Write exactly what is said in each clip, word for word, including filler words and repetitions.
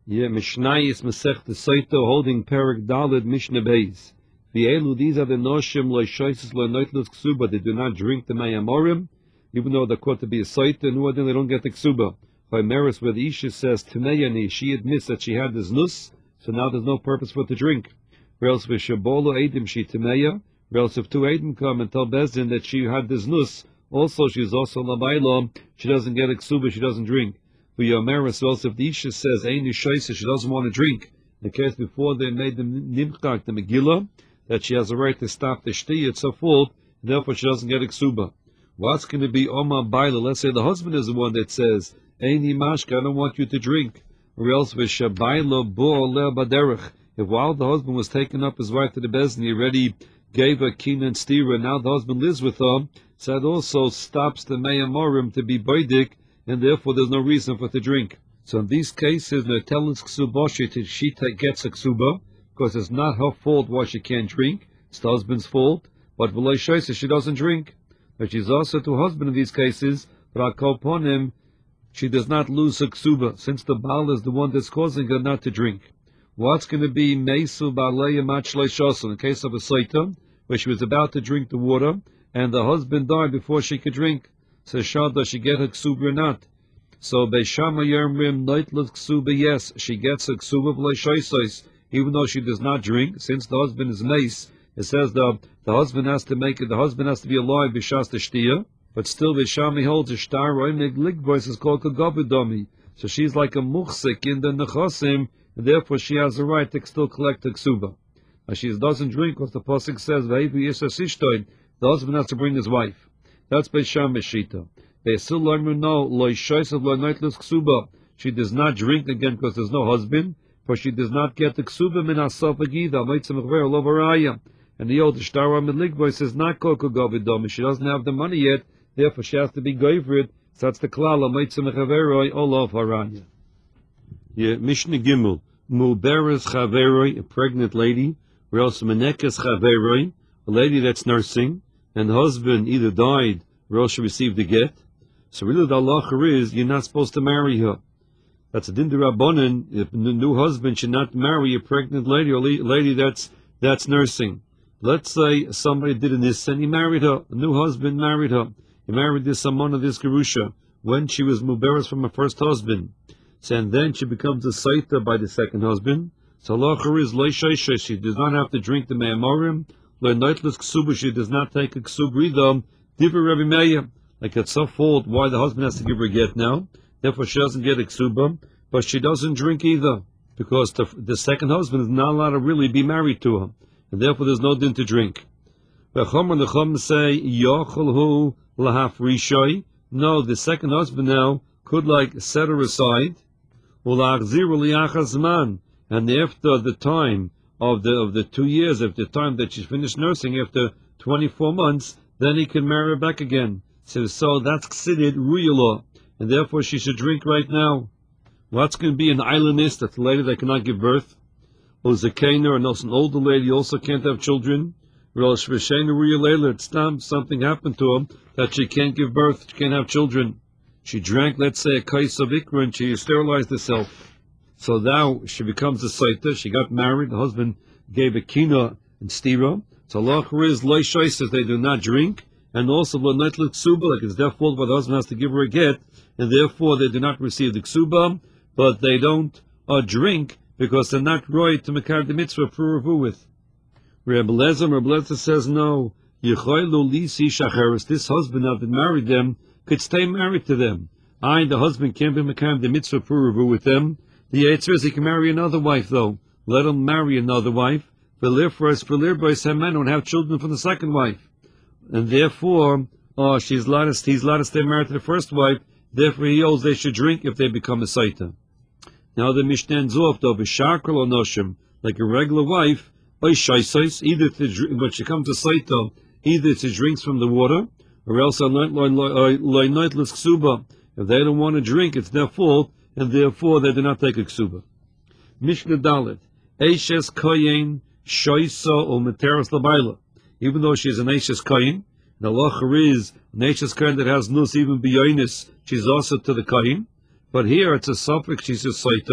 Yeah, Mishnayis Masech the Saito holding Perak Dalid Mishnah Beis. The Elu, these are the Noshim Loishoisis Loinoitlis Ksuba. They do not drink the Mayamorim, even though they're caught to be a Saito, and then they don't get the Ksuba. By Meris, where the Isha says Timeyani, she admits that she had this nus, so now there's no purpose for it to drink. Or else with Shabolo Edim she Timeya, or else if two Edim come and tell Bezdin that she had this nus, also she's also Labailo, she doesn't get a Ksuba, she doesn't drink. For Yomeris, also if the Isha says Ein Yishaisa, she doesn't want to drink. In the case before they made the Nimchak, the Megillah, that she has a right to stop the Shtiyah, it's her fault, and therefore she doesn't get a Ksuba. What's going to be Oma Baila? Let's say the husband is the one that says, Ein Yimashka, I don't want you to drink. Or else with Shabailo Bo Le Baderech. If while the husband was taking up his wife to the Bezdin, he already gave her Kina and Stira, now the husband lives with her, so that also stops the Meyamorim to be Baidik, and therefore there's no reason for it to drink. So in these cases, Netelis Ksuba, she gets a Ksuba, because it's not her fault why she can't drink, it's the husband's fault, but V'loi Shaisa, she doesn't drink. But she's also to her husband in these cases, but I'll call upon him, she does not lose her Ksuba, since the Baal is the one that's causing her not to drink. What's going to be Meisu Ba'aleya Machlei Shosu, in the case of a Saita, where she was about to drink the water, and the husband died before she could drink. So Shad, does she get her Ksuba or not? So Beishama Yermrim Noitlet Ksuba, yes, she gets her Ksuba V'loi Shaisais, even though she does not drink, since the husband is Meis. It says the the husband has to make it, the husband has to be alive b'shas Shtiyah, but still Beishami holds a Shtar Roimig Ligbois is called Kagavidomi. So she's like a Muchsik in the Nechosim, and therefore she has a right to still collect the Ksuba. Now she doesn't drink because the Pasuk says, V'hevi Yisas Ishtoin, the husband has to bring his wife. That's Beisham Meshita. Beisil Loimer no, Loi Shoisav Loi Noitlis Ksuba. She does not drink again because there's no husband, for she does not get the Ksuba min Asaf Agida, Meitzim Chver Lovaraya. And the old Shtar Roimig says not Koko Gavidomi. She doesn't have the money yet, therefore she has to be goivrid. So that's the klala Meitzim Chaveroi Olav Haranya. Yeah, Mishnah Gimel. Muberes Chaveroi, a pregnant lady, or else Menekes Chaveroi, a lady that's nursing, and the husband either died or else she received a get. So really the halacha is you're not supposed to marry her. That's a din d'Rabbanan. If the new husband should not marry a pregnant lady or a lady that's that's nursing. Let's say somebody did this and he married her. A new husband married her. He married this Amona, this Gerusha, when she was Muberes from her first husband. So, and then she becomes a Saita by the second husband. So halacha is Leishaisha, she does not have to drink the Me'amorim. Le'noitlis Ksuba, she does not take a Ksuba either. Diva Rebbe Meir, like it's her fault why the husband has to give her a get now. Therefore she doesn't get a Ksuba, but she doesn't drink either, because the, the second husband is not allowed to really be married to her, and therefore there's no din to drink. The Chum say, Yochelhu lahaf rishoi. No, the second husband now could like set her aside, and after the time of the of the two years, after the time that she's finished nursing, after twenty-four months, then he can marry her back again. So, so that's considered ruyala, and therefore she should drink right now. What's going to be an islandist, that's a lady that cannot give birth? Or Zakainer, and also an older lady also can't have children. Or something happened to her that she can't give birth, she can't have children. She drank, let's say, a kais of ikra, and she sterilized herself. So now she becomes a saita. She got married. The husband gave a kina and stira. So Allah is loishai says they do not drink, and also l'netlet ksuba, like it's their fault, but the husband has to give her a get, and therefore they do not receive the ksuba, but they don't uh, drink because they're not right to mekar the mitzvah for revu with. Rebbe Lezer, Rebbe Lezer says no. Yechoylu lisi shacheres. This husband now that married them could stay married to them. I, the husband, can't be mekar the mitzvah for revu with them. The answer is he can marry another wife though. Let him marry another wife. Velir first, velir boys have men don't have children from the second wife, and therefore, oh, she's allowed to, he's allowed to stay married to the first wife. Therefore, he holds they should drink if they become a saita. Now the Mishnah ends off though, b'sharkel or noshim, like a regular wife, oy shaisais, either to when she comes to saita, either she drinks from the water, or else loinoitlis ksuba. If they don't want to drink, it's their fault, and therefore they do not take a ksuba. Mishnah Dalet, Eishes Koyin Shoisa or Materas Labaila. Even though she's an Eishes Koyin, the halacha is an Eishes Koyin that has nus even b'yonis, she's also to the Koyin. But here it's a suffix, she's a Saita.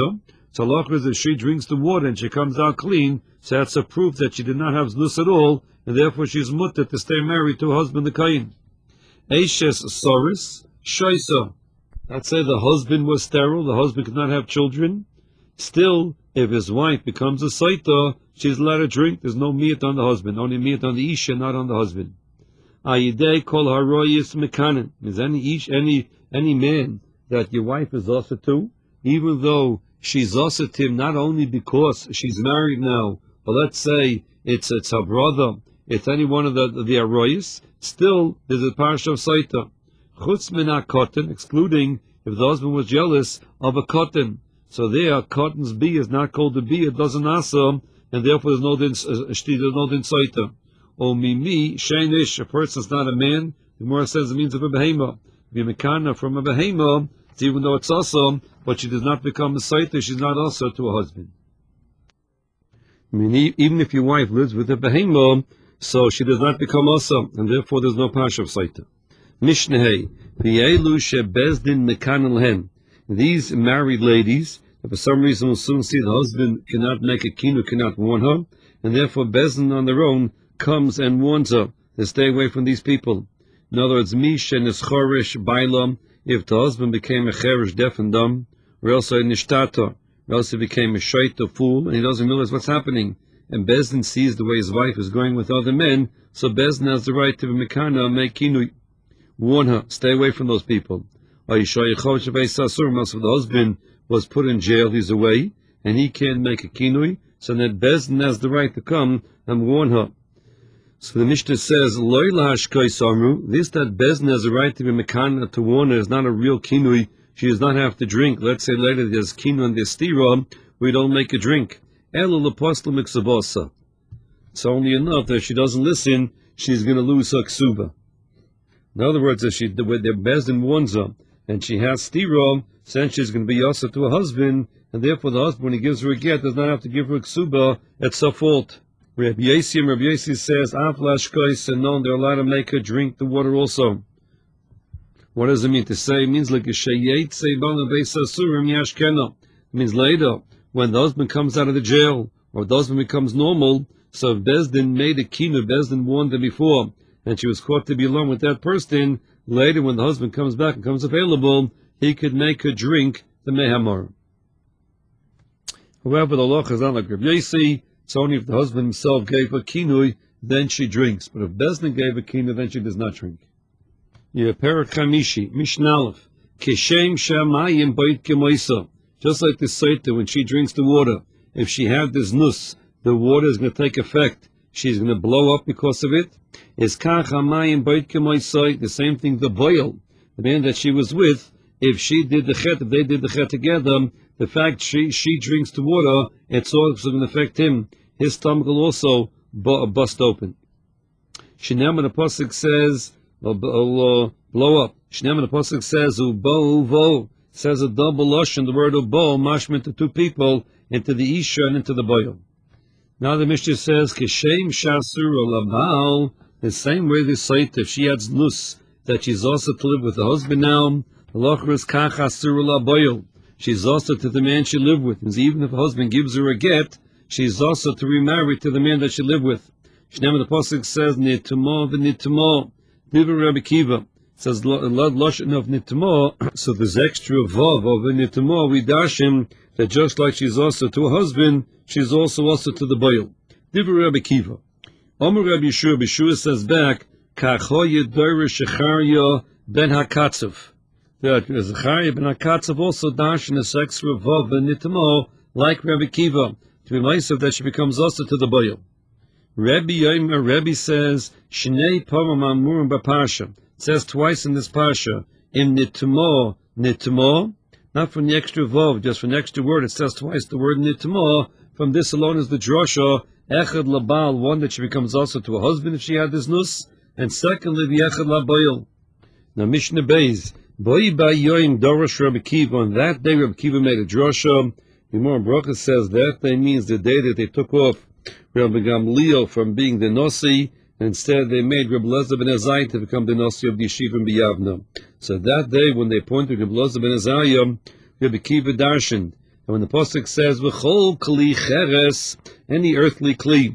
So halacha is if she drinks the water and she comes out clean, so that's a proof that she did not have znus at all, and therefore she's mutter to stay married to her husband the kain. Eishes soris shoisa. Let's say the husband was sterile, the husband could not have children. Still, if his wife becomes a saita, she's allowed to drink. There's no meat on the husband, only meat on the isha, not on the husband. Ayidei kol haroyis mekanin. Means any ish, any any man that your wife is also to, even though she's also to him not only because she's married now, but let's say it's it's her brother, it's any one of the the haroyis, still there's a parsha of saita. Chutz min cotton, excluding if the husband was jealous of a cotton. So there, cotton's bee is not called a bee, it doesn't asa, and therefore there's no din, uh, there's no din saita. O mimi, sheinish, a person's not a man, the Gemara says it means of a behema. V'mekana from a behema, even though it's also, but she does not become a saita, she's not also to a husband. I mean, even if your wife lives with a behema, so she does not become also, and therefore there's no parsha of saita. Mishneh, v'yelu shebezdin mekanel hen. These married ladies, for some reason will soon see the husband cannot make a kinu, cannot warn her, and therefore Bezdin on their own comes and warns her to stay away from these people. In other words, Mish and his chorish bailam, if the husband became a cherish, deaf and dumb, or else a nishtata, or else he became a shait, a fool, and he doesn't realize what's happening. And Bezdin sees the way his wife is going with other men, so Bezdin has the right to be mekana, make kinu, warn her, stay away from those people. Or if the husband was put in jail, he's away, and he can't make a kinui, so then Bezdin has the right to come and warn her. So the Mishnah says, this that Bezdin has a right to be mekana, to warn her, is not a real kinui. She does not have to drink. Let's say later there's kinu and there's stira, we don't make a drink. It's only enough that if she doesn't listen, she's going to lose her ksuba. In other words, if she, the Bezdin warns her, and she has stira, then she's going to be also to a husband, and therefore the husband, when he gives her a get, does not have to give her a ksuba. It's her fault. Rabbi Yossi, Rabbi Yossi says, Aflashkois, and no, they're allowed to make her drink the water also. What does it mean to say? It means like a shayet seiban beisasurim yashkena. It means later, when the husband comes out of the jail, or the husband becomes normal, so if Bezdin made a kinu, Bezdin warned her before, and she was caught to be alone with that person, later when the husband comes back and comes available, he could make her drink the mehamar. However, the law is not like Rabbi Yossi. It's only if the husband himself gave her kinui, then she drinks. But if Bezdin gave her kinui, then she does not drink. Yeah, Perak Chamishi, Mishnalef, Keshem Shamayim Bait Kemoisa. Just like the Saita, when she drinks the water, if she had this nus, the water is going to take effect. She's going to blow up because of it. Is Kach Hamayim Bait Kemoisa, the same thing, the boil, the man that she was with, if she did the chet, if they did the chet together, the fact she she drinks the water, it's also going to affect him. His stomach will also bu- bust open. Shneim the pasuk says, will uh, blow up. Shneim the pasuk says, ubo uvo, says a double lashon, the word ubo, mashment to two people, into the isha and into the boil. Now the Mishnah says, kishem shasur olabal, the same way they say if she adds nus, that she's also to live with the husband now. She's also to the man she lived with. And even if the husband gives her a get, she's also to remarry to the man that she lived with. Shneim the pasuk says nitmo v'nitmo. Divrei Rabbi Kiva says lashon of nitmo. So there's extra vav over nitmo. We dash him that just like she's also to a husband, she's also also to the boil. Divrei Rabbi Kiva. Omer Rabbi Yeshua. Yeshua says back kachoye doire shecharya ben hakatzav. That Zechariah ben Hakatzav also dash in a sex of vav and nitmo, like Rabbi Kiva, to be myself that she becomes also to the boil. Rabbi Yomer, Rabbi says, Shnei param amurim b'parsha. It says twice in this parsha, in nitmo, nitmo, not from the extra vav, just from the extra word. It says twice the word nitmo. From this alone is the drasha, echad labal, one that she becomes also to a husband if she had this nus, and secondly the echad laboil. Now Mishnah Beis. Boy by Yoim Dorosh Rabbi Kiva, on that day Rabbi Kiva made a drasha. The Gemara Bracha says that day means the day that they took off Rabbi Gamliel from being the Nasi, and instead they made Rabbi Elazar ben Azai to become the Nasi of the Yeshiva in Biyavna. So that day when they appointed Rabbi Elazar ben Azai, Rabbi Kiva darshaned, And when the pasuk says v'chol kli cheres, any earthly kli,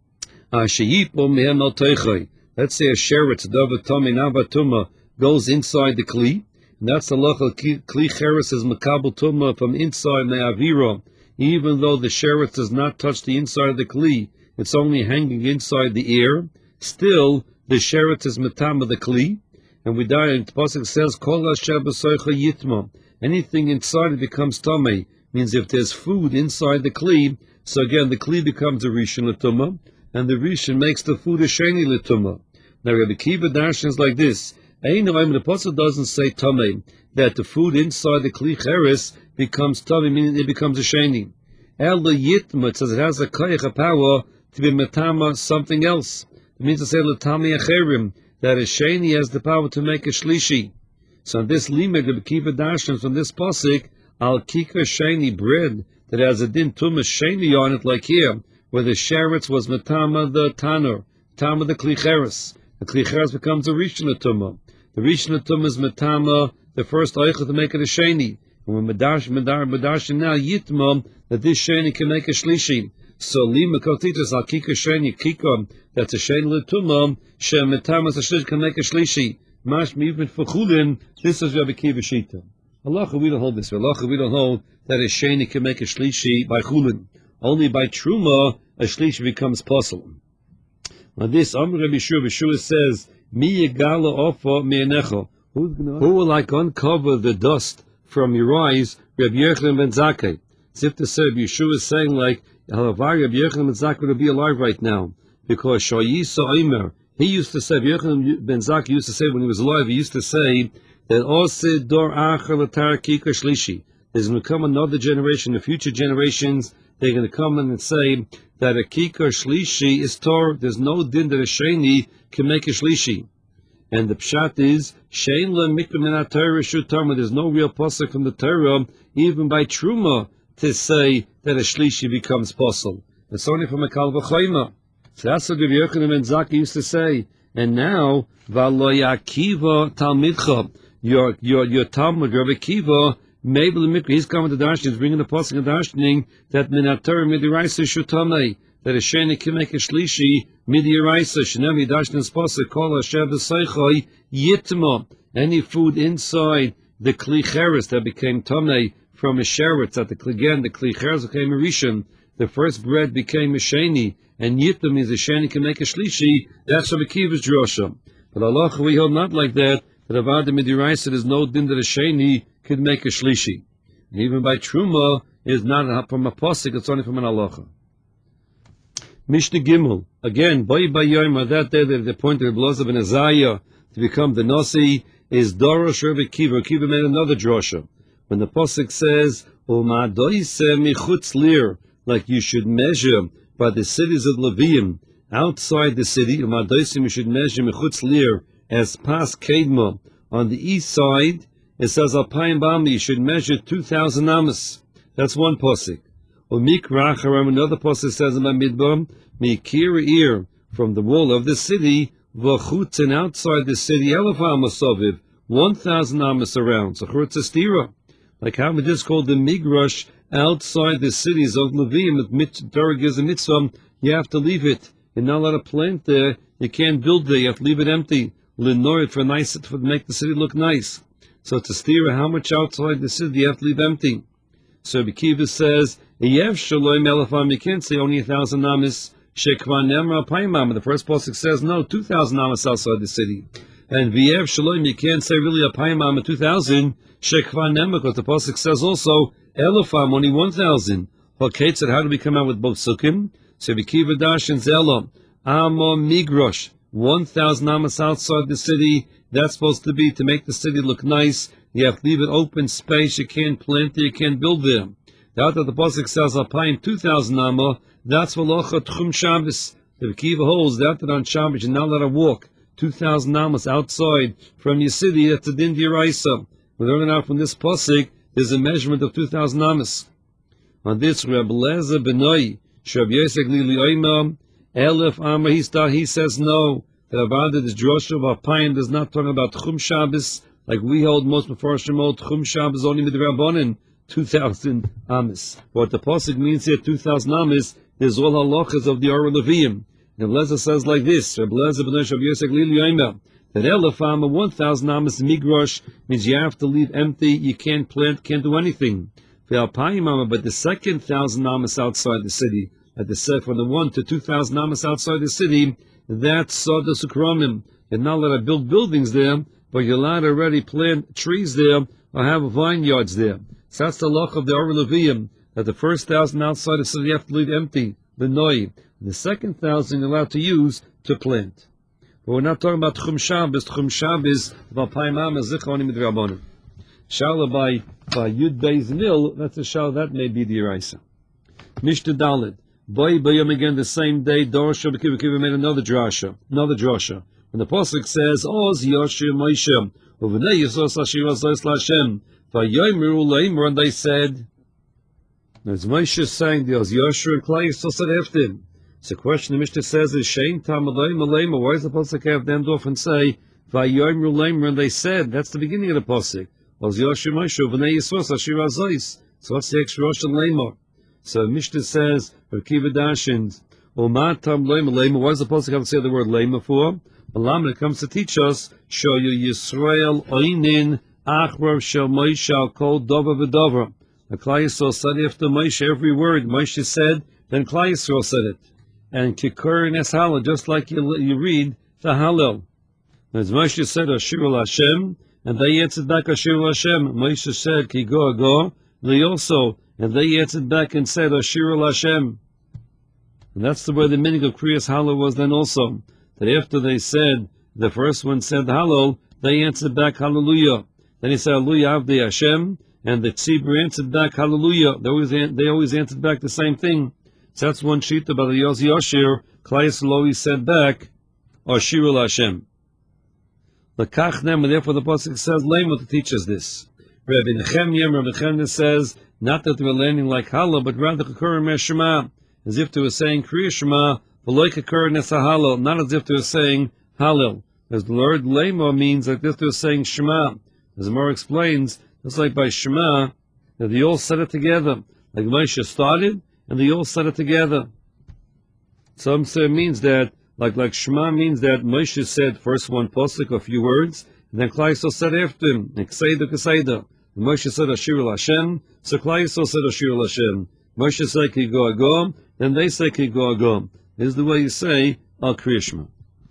sheyipo mehem al teichai. Let's say a sheretz davar tami navatuma goes inside the kli, and that's the lochal kli cheres is makabel tuma from inside me'avira. Even though the sheretz does not touch the inside of the kli, it's only hanging inside the air. Still, the sheretz is matama the kli, and we die. And the pasuk says, "Kol asher b'soicha yitma." Anything inside it becomes tamei. Means if there's food inside the kli, so again the kli becomes a rishon l'tumah, and the rishon makes the food a sheni l'tumah. Now Rabbi Kiva darshans like this: Ein noim, the pasuk doesn't say tamei that the food inside the kli cheres becomes tamei, meaning it becomes a sheni. El yitma, it says it has a koyach, a power to be matama something else. It means to say l'tami acherim, that a sheni has the power to make a shlishi. So on this limit, Rabbi Kiva darshans from this pasuk, al kika sheni, bread that has a din tumas sheni on it, like here, where the sheretz was matama the tanur, tama the klicheres. The klicheres becomes a rishon tumah. The rishon tumah is matama the first eichel to make it a sheni. And when medash medar medash now yitma, that this sheni can make a shlishi. So lima kotitas al kika sheni kika, that's a sheni l'tumah. She matama the shlishi can make a shlishi. Mash even for chulin. This is Rabbi Kiva shita. Halacha, we don't hold this. Halacha, we don't hold that a sheni can make a shlishi by chulin. Only by truma a shlishi becomes possible. Now this Amr Rabbi Yeshua, Yeshua says, "Mi yegala ofa me'enecha." Who will like uncover the dust from your eyes? Rabbi Yochanan ben Zakkai. As if to say, Rabbi Yeshua is saying like, "Halavar Rabbi Yochanan ben Zakkai would be alive right now," because Shayisa Omer, he used to say, Rabbi Yochanan ben Zakkai used to say when he was alive, he used to say that Ose Dor Acher L'Tar Kika Shlishi. There's going to come another generation, the future generations, they're going to come in and say that a Kika Shlishi is Tor. There's no din that a Sheni can make a Shlishi. And the Pshat is, Shein Le Mikra Min HaTorah Shu Tarma. There's no real pasuk from the Torah, even by Truma, to say that a Shlishi becomes possible. It's only from a Kal V'Choyma. So that's what Rabbi Yochanan ben Zakkai used to say. And now, V'lo Yakiva Talmidcha. Your your your Talmud, Rabbi Kiva, maybe the Mikra, he's coming to Darshan, he's bringing the pasuk of Darshaning that Minator Midiraisa Shutamei, that a Sheni can make a Shlishi Midiraisa Shnemi Darshan's pasuk call Hashem B'Seichai Yitma. Any food inside the Kli Cheres that became Tamei from a sheretz, that the again the Kli Cheres became a Rishon, the first bread became a Sheni, and Yitma means a Sheni can make a Shlishi. That's Rabbi Kiva's drosha. But Allah, we hold not like that. That Avada Midiraisa, there's no din that a Sheni could make a Shlishi. And even by Truma, is not from a Pasik, it's only from an Halacha. Mishnah Gimel, again, Boy Bayom, that day that they appointed Rabbi Elazar ben Azariah to become the Nasi, is Dorosh Rabbi Kiva. Kiva made another drosha. When the Pasik says, U'madoise michutz lir, like you should measure by the cities of Levium, outside the city, U'madoise you should measure michutz lir, as pas kedma on the east side, it says alpayim bam, you should measure two thousand amas. That's one posik. Or mikra haram, another posik says in my midbar, mikir ear from the wall of the city, v'chutz, and outside the city, elef amasoviv, one thousand amas around. So chutz stira, like how we just called the migrash outside the cities of Levium. If Torah gives a mitzvah, you have to leave it. You're not allowed to plant there. You can't build there. You have to leave it empty. Lenor for nice to make the city look nice. So to steer how much outside the city you have to leave empty. So Rabbi Kiva says, Yev Shalom Elafam, you can't say only a thousand amas. Shekvan Nemra Paimam. The first pasuk says no, two thousand amas outside the city. And V'yev Shalom, you can't say really a Paimam two thousand. Shekvan Nemra, because the pasuk says also Elafam, only one thousand. Okay, so how do we come out with both sukkim? So Rabbi Kiva Darshan Zelam, Amon Migrosh. One thousand amas outside the city, that's supposed to be to make the city look nice. You have to leave it open space, you can't plant there, you can't build there. That the pasuk says alpayim two thousand amma, that's v'locha tchum Shabbos. The Kiva holds that that on Shabbos you're not allowed to walk two thousand amas outside from your city, that's a din d'oraisa. We're learning out from this pasuk, there's a measurement of two thousand amas. On this, Rabbi Elazar benoi, Shab Yosef Lili Oimam, Elif Amar, he says no, that Avada, this drosha of Alpayim, does not talk about Chum Shabbos, like we hold most Mefarshim hold Chum Shabbos only with the Rabbanim, two thousand amis. What the pasuk means here, two thousand amis, is all halachas of the Or Leviim. And Lezer says like this, Reb Lezer ben Yosef Yosef Lili Yomer, that Elefam, one thousand amis migrosh, means you have to leave empty, you can't plant, can't do anything. But the second thousand amis outside the city, at the set from the one to two thousand amis outside the city, that's Soda Sukramim. You're not allowed to build buildings there, but you're allowed to already plant trees there or have vineyards there. So that's the loch of the Or Leviim, that the first thousand outside the city you have to leave empty, the noi. The second thousand you're allowed to use to plant. But we're not talking about Tchum Shabbos. Tchum Shabbos, V'alpayim amas zichronim midrabanim. Shala by, by Yud Beis Nil, that's a shala, that may be the Yeraisa. Mishnah Dalet. Boy Bayom again the same day, Dorsha B'kiva Kiva made another drasha, another drasha. And the Pasuk says, Oz Yoshir Moshe, Uvnei Yisos Ashir Azos Lashem, Vayoymeru Leimer, and they said, as Moshe is saying, the Oz Yoshir and Klai Yisos said after him. So the question the Mishnah says is, Shein Tam Leimer Leimer, why does the Pasuk have them off and say, Vayoymeru Leimer, and they said, that's the beginning of the Pasuk. Oz Yoshir Moshe, Uvnei Yisos Ashir Azos. So what's the extra Rosh and Leimer? So Mishnah says, Rekiva Dashins, Umatam Leimer Leimer, why does the Pasuk have to say the word Leimer for? When it comes to teach us, show you Yisrael oinin achrav shel Moshe al kol dover v'dover. The Klai Yisrael said after Moshe every word Moshe said, then Klai Yisrael said it. And kikur nes halal, just like you, you read the Hallel. As Moshe said, Ashir Hashem, and they answered back Ashir Hashem. Moshe said, Ki go go, they also, and they answered back and said Ashir Hashem. And that's the way the meaning of Kriyas Hallel was then also. That after they said, the first one said Hallel, they answered back Hallelujah. Then he said Hallelujah Avdei Hashem, and the Tzibur answered back Hallelujah. They always, they always answered back the same thing. So that's one sheet about the Yozi Yoshir. Klai Yisrael always said back, Ashir Hashem. The Kachnem, and therefore the Pasuk says, Lema to teach us this. Rabbi Nechemia, Rabbi Nechemia says, not that they were learning like Hallel, but rather Kakurim Shema, as if they were saying Kriya Shema, not as if they were saying Hallel. As the word Lema means like if they were saying Shema. As the Gemara explains, it's like by Shema, that they all said it together. Like Moshe started, and they all said it together. Some say it means that, like like Shema means that Moshe said first one pasuk, a few words, and then Klai Yisrael said after him, Kseidah Kseidah. Moshe said Ashir Hashem, so Klai Yisrael said Ashir Hashem. Moshe said Ki go go, then they say Ki go go. This is the way you say Al Kriyashma.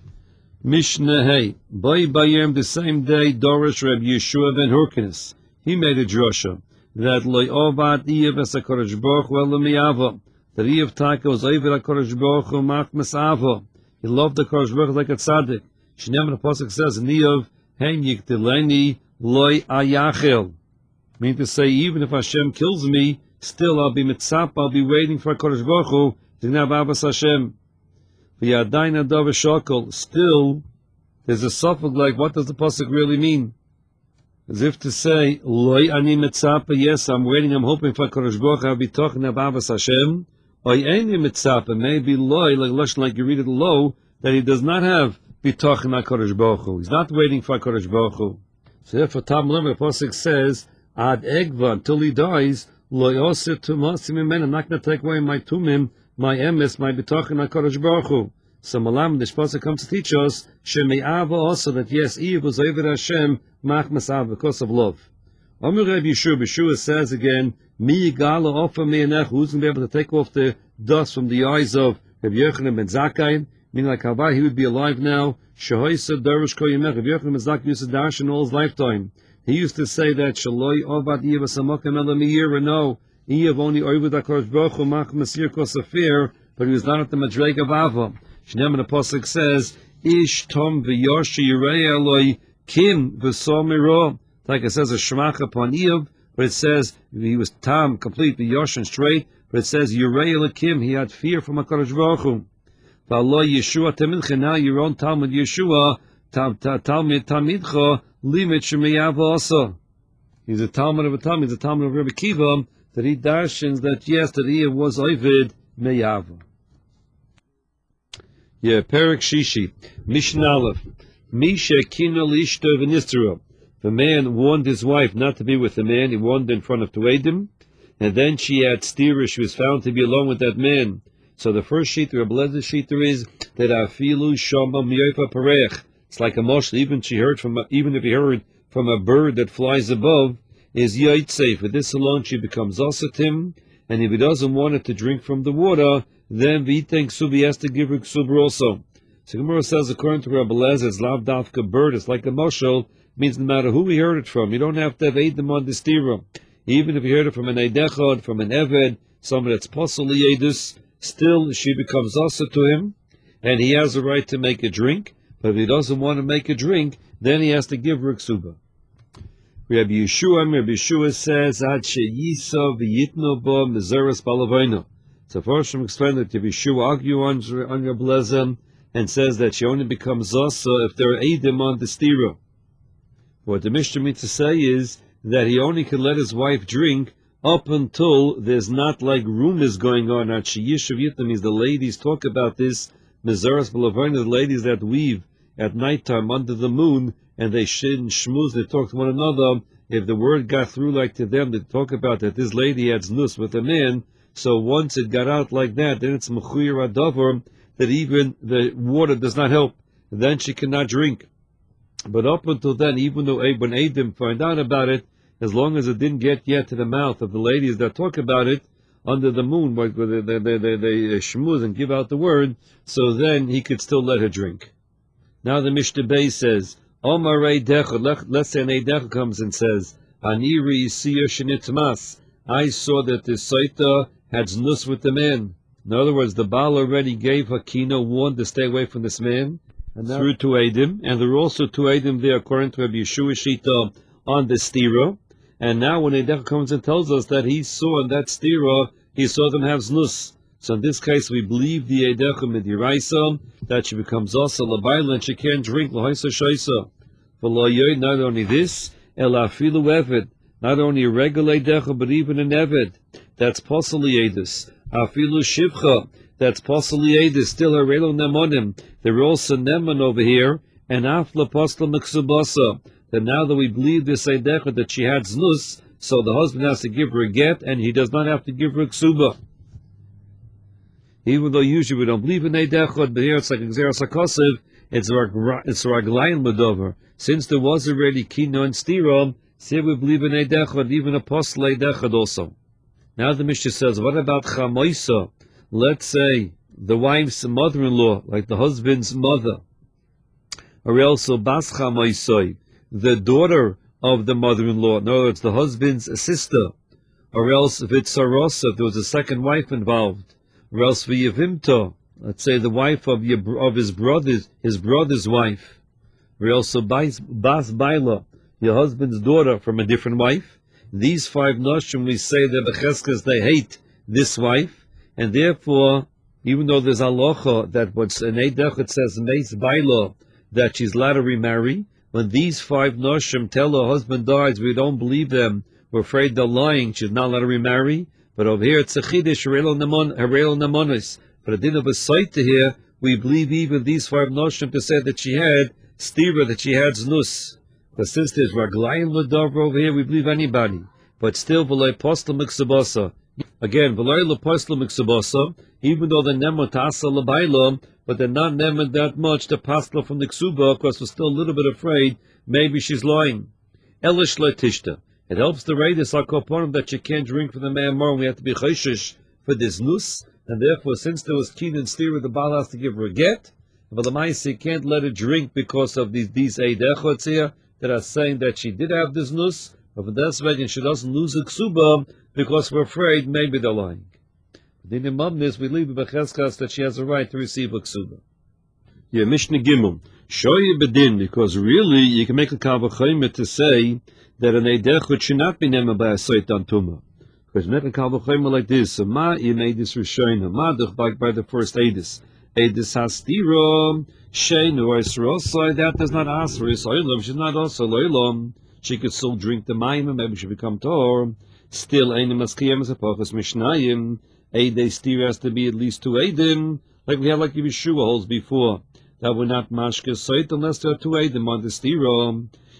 Mishnah Hey, Bay Bayim, the same day, Dorish Reb Yeshua ben Hurkanis. He made a drasha that Loi Ovad Iyav es HaKadosh Baruch Hu Ela Mi'ava. That Iyav Taka was Ovid HaKadosh Baruch Hu Mach Mes'ava. He loved the HaKadosh Baruch Hu like a tzaddik. Shneim the Pasuk says in Iyav, Hein Yiktileni Loi Ayachel. Meaning to say, even if Hashem kills me, still I'll be mitzap, I'll be waiting for HaKadosh Baruch Hu to have Abbas Hashem. V'yadayin adav shokol. Still, there's a suffix like, what does the pasuk really mean? As if to say, Loi ani mitzapa, yes, I'm waiting, I'm hoping for HaKadosh Baruch Hu, I'll be talking about Abbas Hashem. Oy ani mitzapa, maybe Loi, like like you read it low, that he does not have bitochen HaKadosh Baruch Hu. He's not waiting for HaKadosh Baruch Hu. So therefore, Tam Lim, the pasuk says, Ad egva, until he dies, Loi osir tumasim imen, I'm not going to take away my tumim, my emes, my bitochen HaKadosh Baruch Hu. So Malam, the Shpasa comes to teach us, Shemei Ava also, that yes, Eve was over Hashem, Mach Masav, because of love. Amir Reb Yeshua, Yeshua says again, Mi Yigala Ofa Me'anech, who's going to be able to take off the dust from the eyes of Reb Yochanan ben Zakkai, meaning like Havai, he would be alive now. Shehoisa Darish Ko Yemech, Reb Yochanan ben Zakkai used to dash in all his lifetime. He used to say that, Shaloi Ovad Eve Asamokem Ela Meir, no, Eve only over the HaKadosh Baruch Hu, Mach Masir Kos of fear, but he was not at the Madreg of Ava. Shneim the Pasuk says, Ish Tom v'yoshi yirei Eloi kim v'somiro. Like it says a shmach upon Eve, but it says he was tam, complete, v'yosh and straight, but it says yirei Eloi kim, he had fear from HaKadosh Baruch Hu. V'aloi Yeshua temincha, now your own Talmud Yeshua, Talmud Talmidcha, limit shemiyava also. He's a Talmud of a Talmud, he's a Talmud of Rebbe Kiva, that he darshins that yes, that he was Ovid Meyava. Yeah, Perik Shishi, Mishnah Aleph. Misha Kino Lishto V'Nisra. The man warned his wife not to be with the man. He warned in front of two Eidim, and then she had stira. She was found to be alone with that man. So the first shita, Rebbe Lezer shita, is that afilu shama miyofa parech. It's like a moshel. Even she heard from, a, even if he heard from a bird that flies above, is yaitse. For this alone, she becomes asatim. And if he doesn't want it to drink from the water, then v'iteng ksuba, he has to give her ksuba also. So Gemara says, according to Rebbe Lezer, it's lav dafka bird. It's like a moshel. Means no matter who he heard it from, you don't have to have Eidim on the stira. Even if you heard it from an Eidechad, from an Eved, someone that's possibly Eidus, still she becomes asa to him, and he has a right to make a drink. But if he doesn't want to make a drink, then he has to give her ksuba. Rabbi Yeshua, Rabbi Yeshua says, Ad sheyisa v'yitno bo mizeres balavayno. So first I'm explaining that Rabbi Yeshua argue on, on Rabbi Lezer and says that she only becomes asa if there are Eidim on the stira. What the Mishnah means to say is that he only can let his wife drink up until there's not like rumors going on. At Sheyishuv Yitna means the ladies talk about this. Mezaras B'Lavayna, the ladies that weave at nighttime under the moon, and they shin and shmooze, they talk to one another. If the word got through like to them, they talk about that this lady had znus with a man. So once it got out like that, then it's Mechuyir Adavar, that even the water does not help. Then she cannot drink. But up until then, even though when Eidim find out about it, as long as it didn't get yet to the mouth of the ladies that talk about it under the moon, where they, they, they, they, they shmooze and give out the word, so then he could still let her drink. Now the Mishnah Bey says, Omar Eidechad, let's say an Eidechad comes and says, Aniri Yisiyah Shenitmas, I saw that the Saita had znus with the man. In other words, the Baal already gave Hakino, warned to stay away from this man. And through two Eidim, and there are also two Eidim there, according to Rabbi Yeshua Shita, on the stira. And now when Eidechad comes and tells us that he saw in that stira, he saw them have znus. So in this case, we believe the Eidechad midiraisa, that she becomes asa labayla, and she can't drink lahaisa shaisa. For layoy, not only this, el afilu eved, not only a regular Eidechad, but even an eved, that's possibly edus. Afilu shivcha, that's possibly edus, still harelo nemonim. They're also neman over here, and afla pasla miksubasa. That now that we believe this Eidechad that she had znus, so the husband has to give her a get, and he does not have to give her a ksuba. Even though usually we don't believe in Eidechad, but here it's like Xeras HaKosiv, it's it's Raglayin Medover. Since there was already Kino and Stira, so here we believe in Eidechad, even Apostle Eidechad also. Now the Mishnah says, what about Chamoisa? Let's say the wife's mother-in-law, like the husband's mother, or else Bas Chamoisoi, the daughter of the mother-in-law, in other words, the husband's sister, or else Vitsarosa, if there was a second wife involved, or else V'yavimta, let's say the wife of your, of his brother's, his brother's wife, or else Bas Baila, your husband's daughter from a different wife. These five noshim, we say that Becheskas, they hate this wife, and therefore, even though there's halacha that what's an Eidechad says Meis Baila, that she's allowed to remarry, when these five noshim tell her husband dies, we don't believe them, we're afraid they're lying, she's not allowed to remarry. But over here it's a chidish, harelo nemonis. But a din of a site here, we believe even these five noshim to say that she had stira, that she had znus. But since there's raglayim ledavra over here, we believe anybody. But still, v'lei postel miksabasa. Again, v'lei lepostel miksabasa, even though the nemot tasa lebayla, but they're not nemot that much to pasla from the ksuba, because we're still a little bit afraid maybe she's lying. Elish letishta. It helps the raidus hakoponim that you can't drink from the man more, and we have to be chayshish for this nus, and therefore, since there was keen and steer, the Baal has to give her a get, but the Maisi can't let her drink because of these these eidechots here that are saying that she did have this nus, but for that reason she doesn't lose a ksuba because we're afraid maybe they're lying. But in the Mabnis, we leave the Becheskas that she has a right to receive a ksuba. Yeah, Mishnah Gimel. Show you bedin, because really you can make a kavachayim to say that an eidechut should not be named by a Seitan Tumah. Because make a kavachayim like this, so ma in Eidis Rishayna, ma duch by the first Eidis. Eidis Hastira, Shein or Esrosai, that does not ask for his oilam, she's not also loilam. She could still drink the mayim, maybe she become tor. Still, Einim Askiyam is a Pachas Mishnayim. Eidei Stira has to be at least two Eidim, like we had like Yeshua holds before. That we're not mashke seit unless there are two Eidim on the Stira.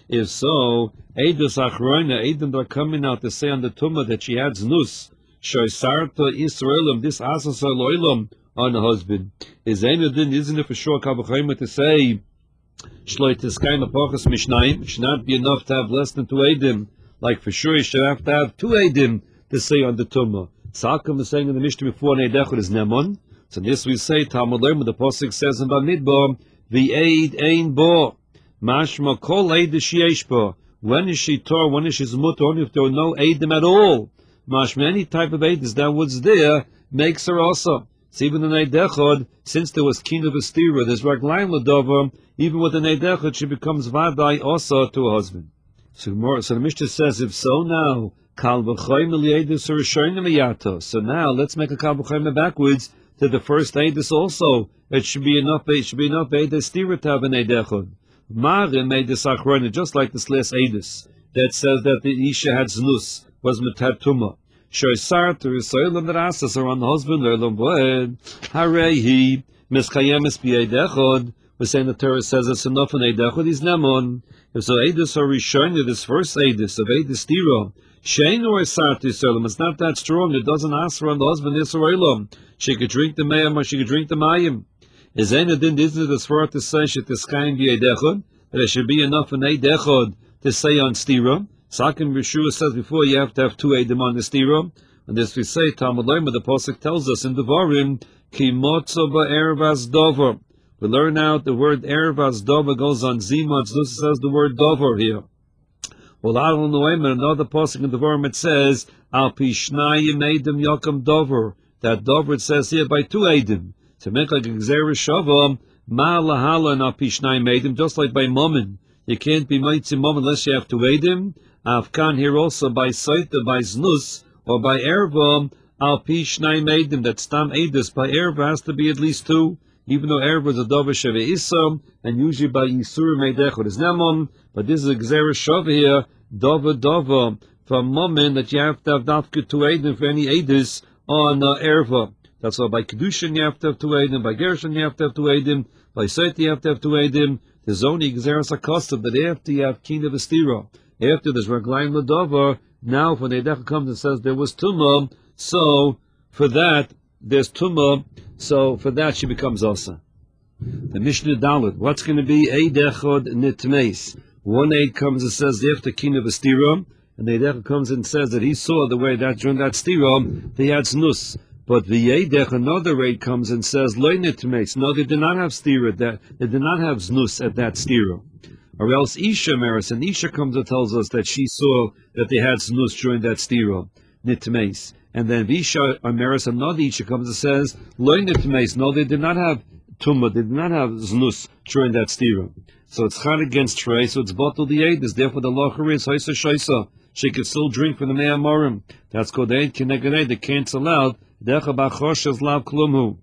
If so, Eidus Achroina, Eidim that are coming out to say on the Tumah that she had Znus, Shoisarta Israelim, this Asas Aloilam on the husband. Is Einadin, isn't it for sure, Kabachayma to say, Shloitis Kaima Pachas Mishnayim, should not be enough to have less than two Eidim. Like for sure, you should have to have two Eidim to say on the Tumah. Tzalkam is saying in the Mishnah before, Neidechot is Nemon. So this we say, Talmud Lerma, the Pasuk says in Bamidbar, the Eid Ein Bo. Mashma Kol Eid Sheyesh Bo. When is she Torah, when is she Zmut, only if there are no Eidim at all. Mashma, any type of Eid is that what's there, makes her also. So even in Neidechot, since there was King of Estira, there's Raglaim Ladover, even with the Neidechot, she becomes Vadai also to a husband. So, more, so the Mishnah says, if so now, Kal V'choyim L'Eidus Rishonim Miyato. So now, let's make a Kal V'choyim backwards to the first Eidus also. It should be enough, it should be enough Eidus Estira to have an Neidechot. Marim Eidus Achrona, just like this last Eidus, that says that the Isha had Znus, was Metat Tumah. Shoisar to Risoilam that asas are on the husband, Lerlam Voed, Harehi, Miskayemis B'Eidechod. We're saying the Torah says it's enough in Eidechod, he's Nemon. If so, Eidus are Rishon, this first Eidus of Eidus Tira, Shein or Isar to Risoilam, it's not that strong, it doesn't ask her on the husband, Yisraelam. She could drink the Mayim or she could drink the Mayim. Is Einadin, isn't it as far to say, Shetiskai B'Eidechod, that it should be enough in Eidechod to say on Stira? Sakim Yeshua says before you have to have two Eidim on the Stira. And this we say, Talmud Lerma, the Pasuk tells us in Devarim, Ki motzo ba'ervas dover. We learn out the word ervas dover goes on Zimot, so this says the word dover here. Well, I don't know, in another Pasuk in Devarim it says, Al pishnayim Eidim yakam dover. That dover it says here by two Eidim. To make like a Gzeres Shavam, Ma lahala and Al pishnayim Eidim, just like by Momin. You can't be mitzvah Momin unless you have two Eidim. Afkan here also by Saita, by Znus, or by Erva, Al Pi Shnai Meidim, that Stam Eidus, by Erva has to be at least two, even though Erva is a Dover Sheve Issa, and usually by Yisur Meidechot is Nemon, but this is a Gzeres Shav here, Dover Dover, from Momin, that you have to have Dafka two Eidim for any Eidus on uh, Erva. That's why by Kedushin you have to have two Eidim, by Gershon you have to have two Eidim, by Saita you have to have two Eidim. There's only Gzeres HaKostav that after you have King of Estira. After there's Raglaim Ladover, now when Neidechot comes and says there was Tumah, so for that, there's Tumah, so for that she becomes Osa. The Mishnah Dalet, what's going to be Eidechod Nitmeis? One Eid comes and says after King of Estira, and Neidechot comes and says that he saw the way that during that Stira, they had Znus. But the Eidech, another Eid comes and says, Loi Nitmeis. No, they did not have Stira, that, they did not have Znus at that Stira. Or else Isha Maris, and Isha comes and tells us that she saw that they had Znus during that Stira, Nitmeis. And then Isha Maris, another Isha comes and says, Loi Nitmeis. No, they did not have Tumah, they did not have Znus during that Stira. So it's hard against Trey, so it's bottled the Eidus. Therefore the Locher is Haisa Shaisa. She could still drink from the Mei Amorim. That's called Eid Kineged Eid. They cancel out. Decha Bachoshes Lav Klumhu.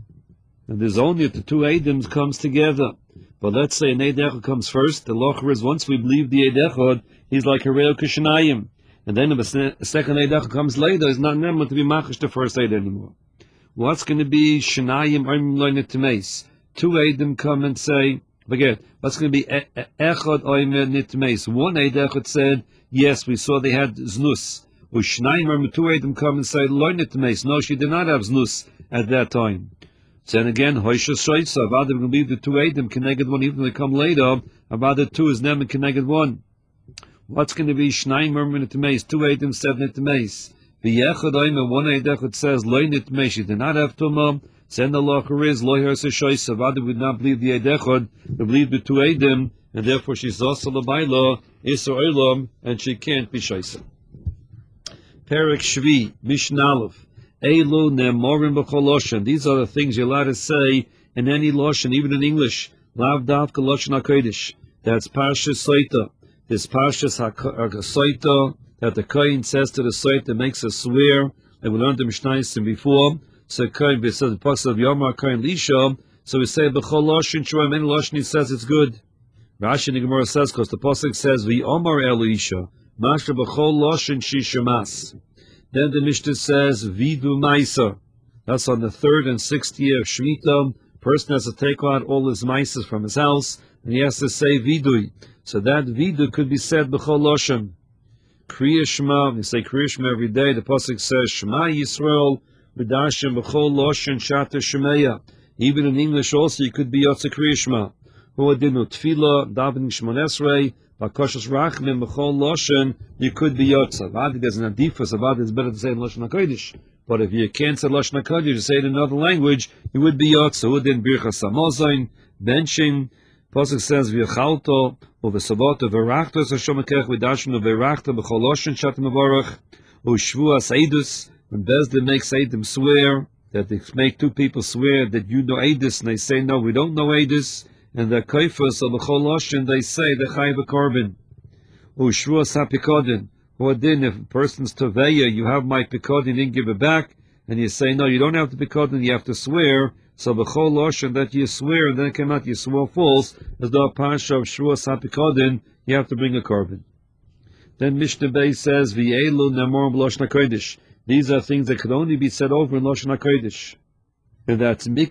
And there's only if the two Eidims comes together. But let's say an Eidechod comes first. The Locher is, once we believe the Eidechod, he's like a real Kishanayim. And then if a second Eidechod comes later, it's not never to be Machash the first Eid anymore. What's going to be Shanayim Oim Lo Nitmeis? Two Eidim come and say, forget, what's going to be Echod Oim Nitmeis? One Eidechod said, yes, we saw they had Znus. Ushnayim Oim, two Eidim come and say, Lo Nitmeis. No, she did not have Znus at that time. So then again, Hoisha Shoitza, Avada will leave the two Eidim, Keneged one, even if they come later, Avada two is them and Keneged one. What's going to be Shnayim Oim Nitmeis? Two Eidim said Nitmeis. The Echad Oim, one Eidechod says, Lo Nitmeis, she did not have Tumah. Then the Locher is, Lo Herse Shoitza, Avada would not believe the Eidechod, but believe the two Eidim, and therefore she's Zosa Labaila, Isra Olam, and she can't be Shoitza. Perek Shvi, Mishnah Aleph. Eilu ne'morim b'chol loshen. These are the things you're allowed to say in any loshen, even in English. Lav davka loshen hakodesh. That's Parshas Soita. This Parshas Soita that the Kohen says to the Soita, makes us swear. And we learned the Mishnah before. So Kohen, we said the pasuk of Yomar Kohen Lisha. So we say b'chol loshen shroim. Any loshen he says it's good. Rashi in the Gemara says, because the pasuk says v'yomar elu isha mashra b'chol loshen shishamas. Then the Mishnah says, Vidu Maisa. That's on the third and sixth year of Shemitah. person has to take out all his mices from his house, and he has to say vidui. So that vidu could be said b'chol loshen. Kriya Shema, you say Kriya Shema every day. The pasuk says Shema Yisrael v'dashim b'chol loshen shata shemeya. Even in English also you could be Yotze Kriya Shema. Huadinu Tefillah, davening Shemon Esrei, Bakoshes Rachmim b'chol loshen, you could be Yotze. Vadi, there's an adifus, Vadi, it's better to say in Lashon HaKodesh. But if you can't say Lashon HaKodesh, you say it in another language, you would be Yotze. Huadin Birchas Samozain, benching. Pasuk says v'yachalto u'v'savoto v'rachto es Hashem ekech v'dashim v'rachto b'chol loshen shat mevorach u'shvuas eidus. When Bezdin makes Eidim swear, that they make two people swear that you know Eidus, and they say no, we don't know Eidus, and the kaifas of b'chol loshen they say the chayiv a korban. U'shvuas hapikodin. Huadin, if a person's toveya, you have my pikodin, you didn't give it back, and you say no, you don't have to pikodin, you have to swear. So b'chol loshen that you swear, and then it came out you swore false, as the parsha of shvuas hapikodin, you have to bring a korban. Then Mishnah Beis says v'yelu nemor b'loshen hakodesh. These are things that could only be said over in Lashon HaKodesh. And that's mik.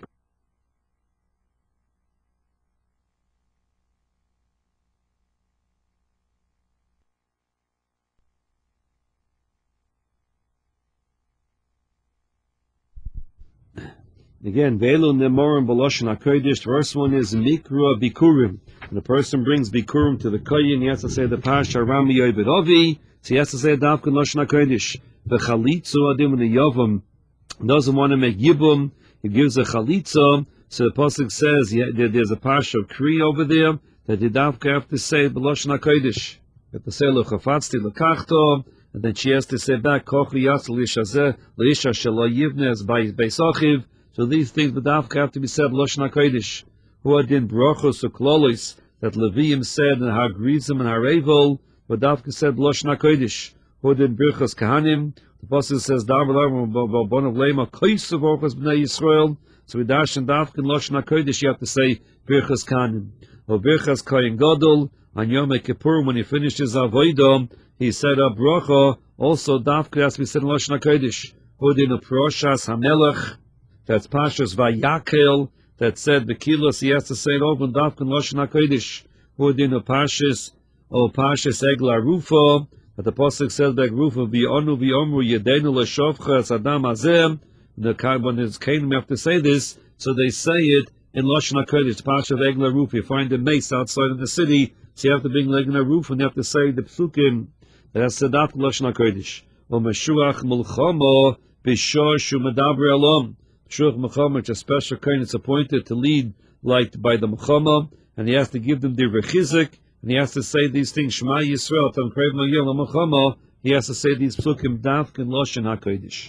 Again, Velu Nemorim B'Lashon HaKodesh. The first one is Mikra Bikurim. When a person brings Bikurim to the Koyin, he has to say the Pasha Rami Yoibed Ovi, so he has to say Davka Lashon HaKodesh. The chalitza adim when the yavam doesn't want to make yibum, he gives a chalitza. So the pasuk says yeah, there, there's a parsha of kri over there that you have to say b'loshen hakodesh. You have to say lechafatzti lekachto, and then she has to say back kochli yatz l'ishazeh l'isha shelo yivnes by beisachiv. So these things b'davka have to be said b'loshen hakodesh. Who adin brachos uklolis that Leviim said in Hagrizim and Harevel, b'davka said b'loshen hakodesh. Hodin Birchas Kahanim, the pasuk says, "Davar bon of lema kaisav orchas bnei Yisrael." So we dash and davkin lashon hakodesh. You have to say Birchas Kahanim. Or Birchas Kohen Gadol on Yom Kippur when he finishes avodah, he said a bracha. Also davkin has to be said in lashon hakodesh. Hodin of Proshas Hamelech, that's Pashas Vayakel that said Bekilos. He has to say it over in davkin lashon hakodesh. Hodin of Pashas or Pashas Egla Rufa. But the pasuk says back roof of v'onu v'omru yedenu l'shovcha sadam azem. The when it's Canaan, we have to say this, so they say it in Lashon HaKodesh. Pasha of Egla Roof. You find a mace outside of the city, so you have to bring Egla Roof, and you have to say the psukim that has said after Lashon HaKodesh. O Meshuach Mulchama B'Shor Shumadabre Alom. Meshuach Mulchama, which a special kind is appointed to lead like by the Mulchama, and he has to give them the rechizik. And he has to say these things, Shema Yisrael, Tam Krev Mayel Amachama, he has to say these psukim, Davkin Loshen HaKodesh.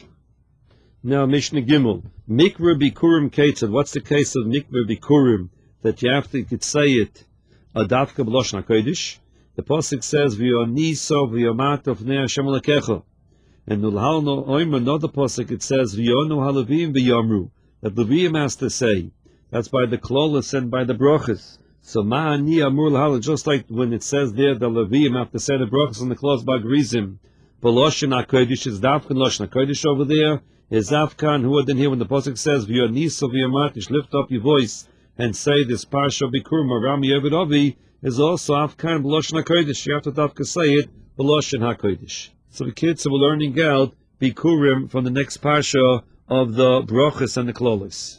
Now, Mishnah Gimel, Mikra Bikurim Ketzad, what's the case of Mikra Bikurim, that you have to you could say it, a Davka Loshen HaKodesh? The Pasuk says, V'yoniso v'yomato v'nei Hashem Lekecha. And Nulhalno Oimer, another Pasuk, it says, V'yonu halavim v'yomru, that Leviim has to say. That's by the Klolos and by the Brochus. So ma'ani amur l'hala, just like when it says there the Leviim have to say the brachos on the clothes by Grizim. B'loshen hakodesh is davkan loshen hakodesh over there. Is davkan who then here when the pasuk says v'yoniso v'yamatish, lift up your voice and say this parsha bikurim aram yevid ovi is also avkan b'loshen hakodesh. You have to davka say it b'loshen hakodesh. So the kids are learning out bikurim from the next parsha of the brachos and the klolos.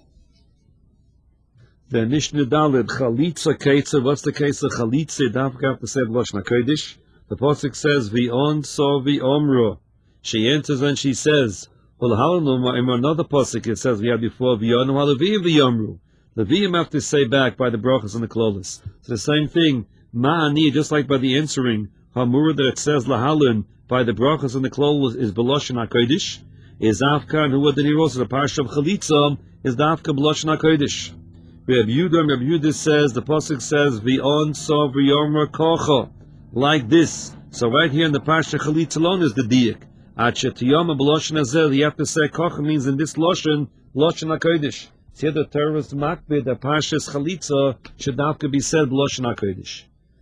The Mishnah Daled Chalitza Keitzer. What's the case of Chalitza? Davka have to say Lashon HaKodesh. The pasuk says V'on so V'omro. She enters and she says, "Well, halanu." In another pasuk it says we had before V'onu halavim V'omru. The V'im have to say back by the brachos and the klolos. So the same thing. Ma'ani, just like by the answering Hamur that it says Lahalin by the brachos and the klolos is B'Lashon HaKodesh. Is Avkan who would then hear also the parsha of Chalitza is Davka B'Lashon HaKodesh. Reb Yehuda, Reb Yehuda says, the pasuk says, "V'on so v'yomer kocha," like this. So right here in the parsha Chalitza alone is the diak. At shetiyama b'loshen hazel, you have to say kocha means in this loshen, loshen hakodesh. See the terrorist makbid, the parsha's Chalitza should not be said b'loshen hakodesh.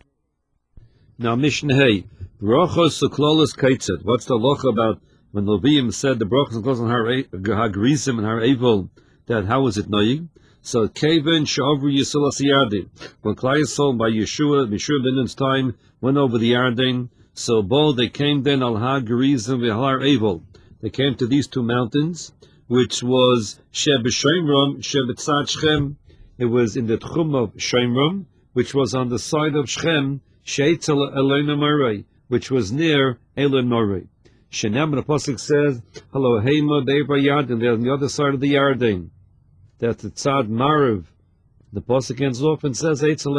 Now Mishnah Hey, brachos uklolos kaitzad. What's the locha about when Leviim said the brachos and klolos on Hagrizim and Harevel? That how is it noying? So Kaven Shavru Yisrael Yarden. When Klal Yisrael by Yeshua, Yeshua ben Nun's time, went over the Yarden, so both they came then al Har Gerizim v'Har Evel. They came to these two mountains, which was Shebeshomron, Shebetzad Shechem. It was in the Tchum of Shomron, which was on the side of Shechem, Sheitzel Elon Moreh, which was near Elon Moreh. Shenem, the Pasuk says, Hello Hema Be'er Yarden. They're on the other side of the Yarden. That's the Tzad Marav. The Pasuk ends off and says, Eitzel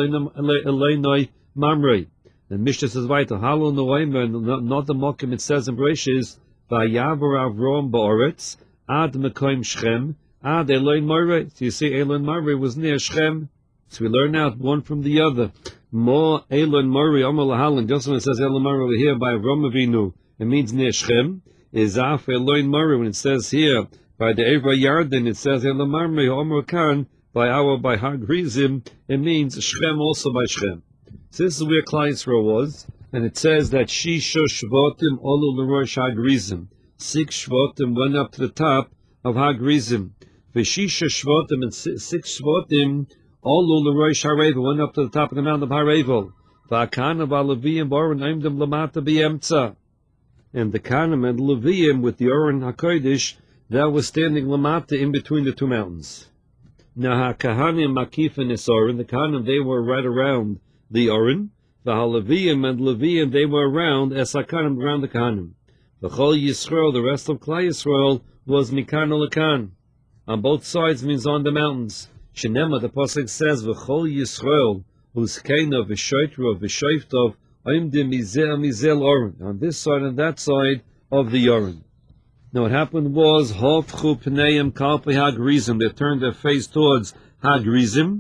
Elonoi Mamrei. And Mishnah says, weiter, Halo Noemer, not the Mokim, it says in Bereshis, Vayavar Avrom Ba'oretz, Ad Mekoim Shechem, Ad Elon Moreh. So you see, Elon Moreh was near Shechem. So we learn out one from the other. Mo Elon Moreh, Omer Lahalan, just when it says Elon Moreh over here by Avrom Avinu, it means near Shechem. Is Af Elon Moreh, when it says here, by the Ever Yarden, it says Elon Moreh, Omer Kan, by our, by Har Gerizim, it means Shechem also by Shechem. So this is where Klal Yisrael was, and it says that Shisha Shvatim Olu L'Rosh Har Gerizim. Six Shvatim went up to the top of Har Gerizim. V'Shisha Shvatim and six Shvatim Olu L'Rosh Har Evel went up to the top of the mountain of Har Evel. V'Akana v'Leviyim Boren Aimdem Lamata B'Yemtza. And the Kanim and Leviyim with the Oren HaKodesh, that was standing Lamata in between the two mountains. Now HaKahanim Makif and Esorin, the Kanim, they were right around the Oren. The Halaviyim and Leviyim, they were around Esakanim, around the Kahanim. The Chol Yisrael, the rest of Klal Yisrael, was Mikan Olakan. On both sides means on the mountains. Shenema, the Pasuk says, V'chol Yisrael, Uskena v'shoitro v'shoiftov, Oimdim Mizeh Mizel Oren. On this side and that side of the Oren. Now what happened was, Hovchu Pneim Kalpei Har Gerizim, they turned their face towards Har Gerizim,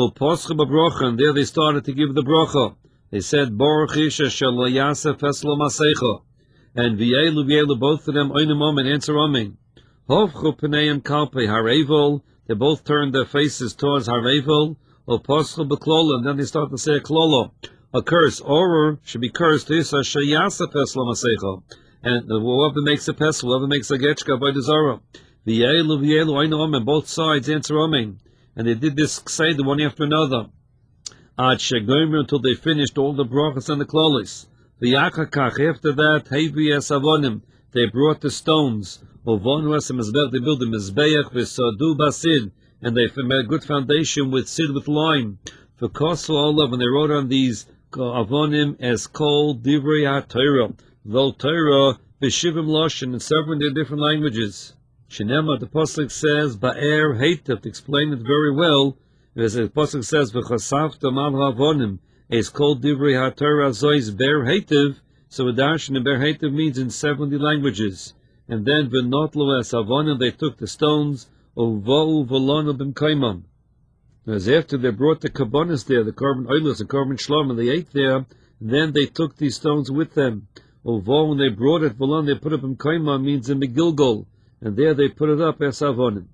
and there they started to give the bracha. They said, Baruch Isha Shelo Yasef Eslo Masecha. And V'yelu V'yelu, both of them, Oinim Omen, answer Amen. Hovchu Pneim Kalpei Har Evel, they both turned their faces towards Har Evel, Uposchu B'Klola, and then they start to say a Klolo, a curse, or should be cursed, Isha Sheyasef Eslo Masecha. And whoever makes a pesel, whoever makes a getchka by the Zara. V'yelu V'yelu, Oinim Omen, both sides answer Amen. And they did this seder one after another. Ad shegomer, until they finished all the brachas and the klolis. V'yachakach, after that, hevi es avonim, they brought the stones. Ovonu es mizbeach, they built the mizbeach v'sadu basid, and they made a good foundation with sid with lime. V'kosu olav, and they wrote on these avonim as kol divrei ha-Torah, vol Torah v'shivim loshen, in several their different languages. Shenema, the Pasuk says, Ba'er Heitev, to explain it very well, as the Pasuk says, V'chasavta mal ha'avonim, is called Divrei HaTorah Zois Ber Heitev, so Adarshan and Ber Heitev means in seventy languages. And then, V'notlo es avonim, they took the stones, Uvo'u v'lonu b'mkaimam. As after they brought the kabbonis there, the korban oilers, the korban shlom, and they ate there, then they took these stones with them. Uvo'u, when they brought it, v'lonu, they put it b'mkaimam, means in Megilgol. And there they put it up as avonim.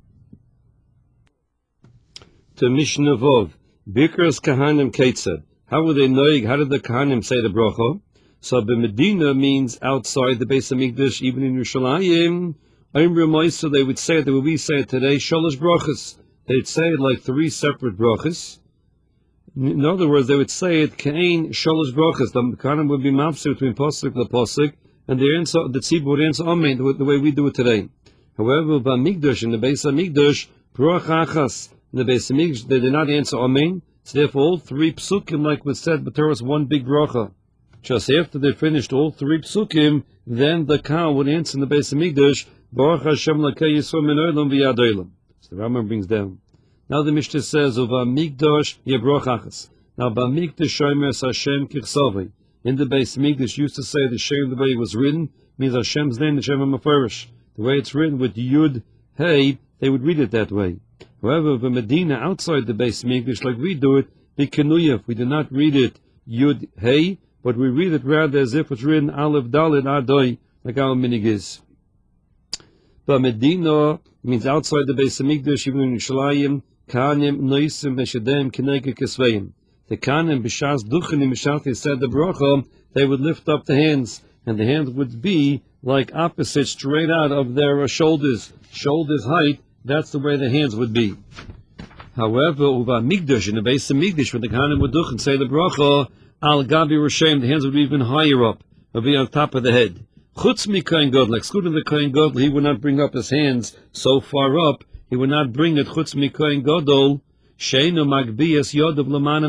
To Mishnah Vov, Bikras Kahanim Ketzad. How were they knowing? How did the Kahanim say the bracha? So Medina means outside the Beis Hamikdash, even in Yerushalayim. Oimri Moisa, they would say it the way we say it today, Sholosh brachas. They'd say it like three separate brachas. In other words, they would say it Kain Sholosh brachas. The Kahanim would be mafsir between Pasuk and Pasuk, and the answer, the tzibur would answer Amen the way we do it today. However, by Migdash, in the Beis Hamikdash, bracha achas, in the Beis Hamikdash, they did not answer Amen. So therefore, all three psukim, like we said, but there was one big bracha. Just after they finished all three psukim, then the cow would answer in the Beis Hamikdash, Baruch Hashem lakei Yisrael min olam v'yad olam. So the Rambam brings down. Now the Mishnah says, Uva Migdash yebrach achas. Now, by Migdash shomer Hashem kichsavei. In the Beis Hamikdash used to say the Shem, the way it was written, means Hashem's name, the Shem HaMefarish. The way it's written with Yud, Hey, they would read it that way. However, the Medina outside the Beis Hamikdash, like we do it, the Kenuyah, we do not read it Yud, Hey, but we read it rather as if it's written Aleph, Dalet, Adoi, like our minig is. But Medina means outside the Beis Hamikdash, even in Yerushalayim, Kanim, Noisim, Meshadem, Kineke, Kesveim. The Kanim, B'shas Duchanim, B'shas they said the bracha, they would lift up the hands, and the hands would be like opposite, straight out of their uh, shoulders, shoulders height. That's the way the hands would be. However, uva migdash in the base of migdash, when the Kohanim would do and say the bracha, al gabi Roshem, the hands would be even higher up, would be on top of the head. Chutz mi Kohen Gadol, excluding the Kohen Gadol, he would not bring up his hands so far up, he would not bring it chutz mi Kohen Gadol, sheinu magbiyas yodav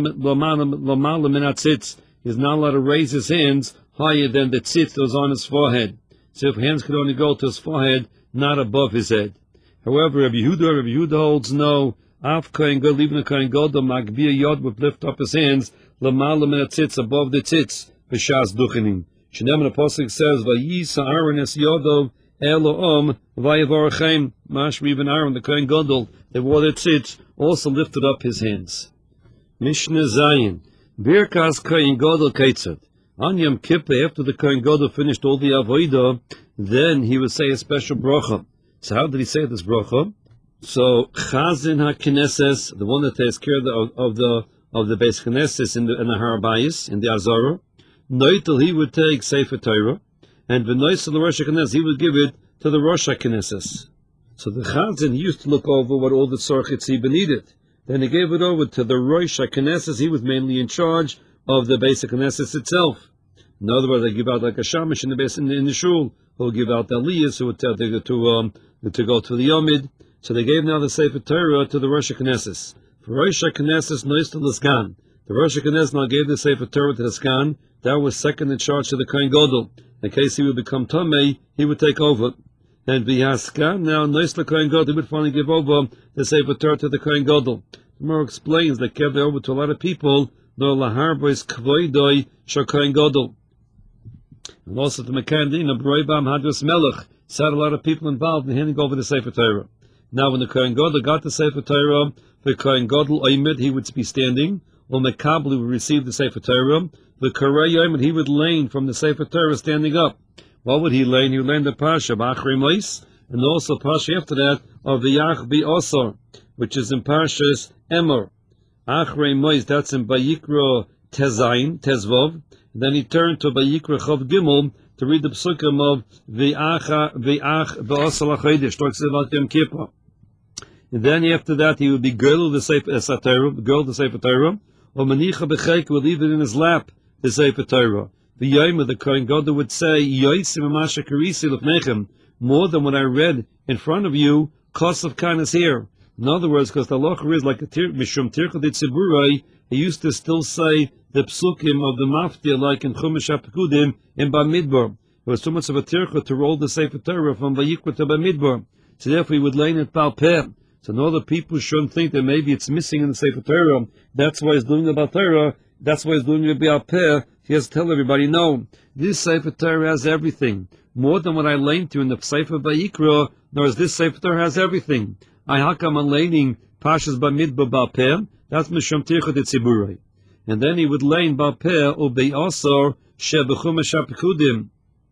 lamala min hatzitz. He's not allowed to raise his hands higher than the tzitz that was on his forehead. So if hands could only go to his forehead, not above his head. However, Rabbi Yehuda, Rabbi Yehuda holds no, af Kohen Gadol, even a Kohen Gadol, magbiya yod would lift up his hands, lamala min hatzitz, above the tzitz, b'shas duchenim. Shneim, the Apostle says, Vayisa Aaron es Yodov Elohim Vayavorachem. Mashmi even Aaron, the Kohen Gadol, they wore their tzitz, also lifted up his hands. Mishnah Zayin. Birkas Kohen Gadol Keitzad. On Yom Kippur, after the Kohen Gadol finished all the Avodah, then he would say a special bracha. So how did he say this bracha? So Chazin HaKnesses, the one that takes care of the of the of the Beis Knesses in the in the Har Bayis, in the Azara. Noitel, he would take Sefer Torah, and V'noisel Rosh HaKnesses, he would give it to the Rosh HaKnesses. So the Chazan used to look over what all the Tzorchitz needed. Then he gave it over to the Rosh HaKnesses. He was mainly in charge of the basic Knesses itself. In other words, they give out like a shamash in the base in the, in the shul, who would give out the aliyahs, who would tell to to um to go to the yomid. So they gave now the Sefer Torah to the Rosh HaKnesses. For Rosh HaKnesses, Noisel Iskan. The Rosh HaKnesses now gave the Sefer Torah to the Skan. That was second in charge to the Kohen Gadol. In case he would become Tomei, he would take over. And V'yaskan, now Noisel Kohen Gadol, he would finally give over the Sefer Torah to the Kohen Gadol. The Gemara explains that gave it over to a lot of people, no laharbois kvoidoi shel Kohen Gadol. And also the Mekandin of Roibam Hadras Melech said a lot of people involved in handing over the Sefer Torah. Now when the Kohen Gadol got the Sefer Torah, the Kohen Gadol Oimid, he would be standing, or Mekabel would receive the Sefer Torah. The Korei Oimid, he would lane from the Sefer Torah standing up. What would he lane? He would lane the Pasha, B'achrei Mois, and also Pasha after that of the Yach B'osor, which is in Parshas Emor. Achrei Mois, that's in Bayikra Tezayin, Tezvov. Then he turned to Bayikra Chav Gimel to read the psukim of V'ach V'ach B'osor LaChodesh, talks about Yom Kippur. And then after that he would be girdle the Sefer Torah, girdle the Sefer Torah, or Manicha B'chek would leave it in his lap, the Sefer Torah. The Yom, the Kohen Gadol would say, Yoisim Amasha Karisi L'fnechem, more than what I read in front of you, cost of kindness here. In other words, because the halacha is like a tir, Mishum Tircha de Tziburai, he used to still say the psukim of the Maftir, like in Chumash HaPekudim, in Bamidbar. There was so much of a tircha to roll the Sefer Torah from Vayikra to Bamidbar. So therefore he would lay it Baal Peh. So now the people shouldn't think that maybe it's missing in the Sefer Torah. That's why he's doing the Baal Torah. That's why he's doing the Baal Peh. He has to tell everybody, no, this Sefer Torah has everything. More than what I laid to in the Sefer Vayikra, nor is this Sefer Torah has everything. I hakam on laning Pashas Bamidbar Baal Peh. That's Mishum Tircha de Tziburai. And then he would lane Baal Peh or Be'asor Shebechumash HaPekudim.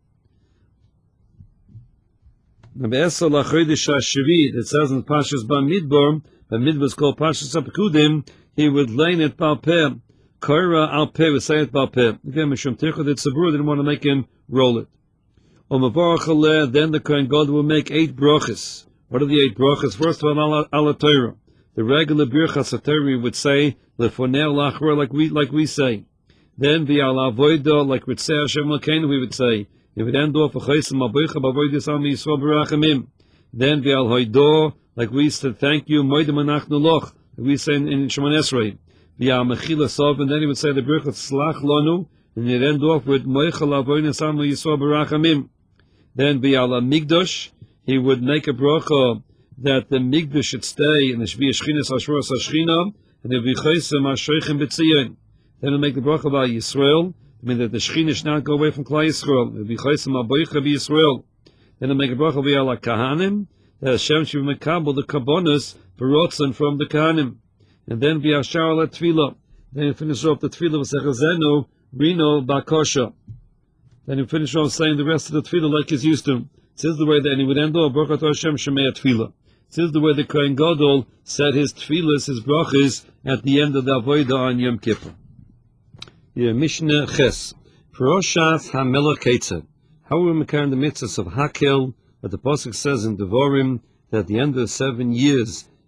Be'asor LaChodesh HaShavit, it says in Pashas Bamidbar, Bamidbar is called Pashas HaPekudim, he would lane it Baal Peh. Korah Al Peh would say it Baal Peh. Again, Mishum Tircha de Tziburai didn't want to make him roll it. Then the Kohen Gadol will make eight brachas. What are the eight brachas? First of all, ala Torah. The regular birchas HaTorah would say lefonei lachor, like we like we say. Then the ala avodah, like Ritzei Hashem Elokeinu, we would say. It would end off a chaysim abaycha b'avodas am Yisrael b'rachamim. Then the al hoido, like we said, thank you, moedem anachnu loch, like we say in, in Shemon Esrei. The al mechila sov, and then he would say the birchas slach lonu, and it end off with moechel avodas am Yisrael b'rachamim. Then the al migdosh, he would make a bracha that the Migdash should stay in the Shvi Shchinas Ashros Ashchina, and the Vichaysim Ashreichem B'tzion. Then he'll make the bracha about Yisrael, I mean that the Shechina should not go away from Klal Yisrael. The Vichaysim Aboicha B'Yisrael. Then he'll make a bracha about Kahanim, that Hashem should be mekabel the Kabbonos Barotzen from the Kahanim. And then V'Yashar Ala Tefillah. Then he'll finish off the Tefillah V'Sechazenu Rino Bakosha. Then he'll finish off saying the rest of the Tefillah like he's used to. This is the way that, and he would end off Baruch Hashem Shemei Tefillah. This is the way the Kohen Gadol said his tefillas, his brachas, at the end of the Avodah on Yom Kippur. Yeah, Mishnah Ches. Paroshas HaMelech Keitzad. How are we making the mitzvahs of Hakel? But the Pasuk says in Devarim that at the end of seven years,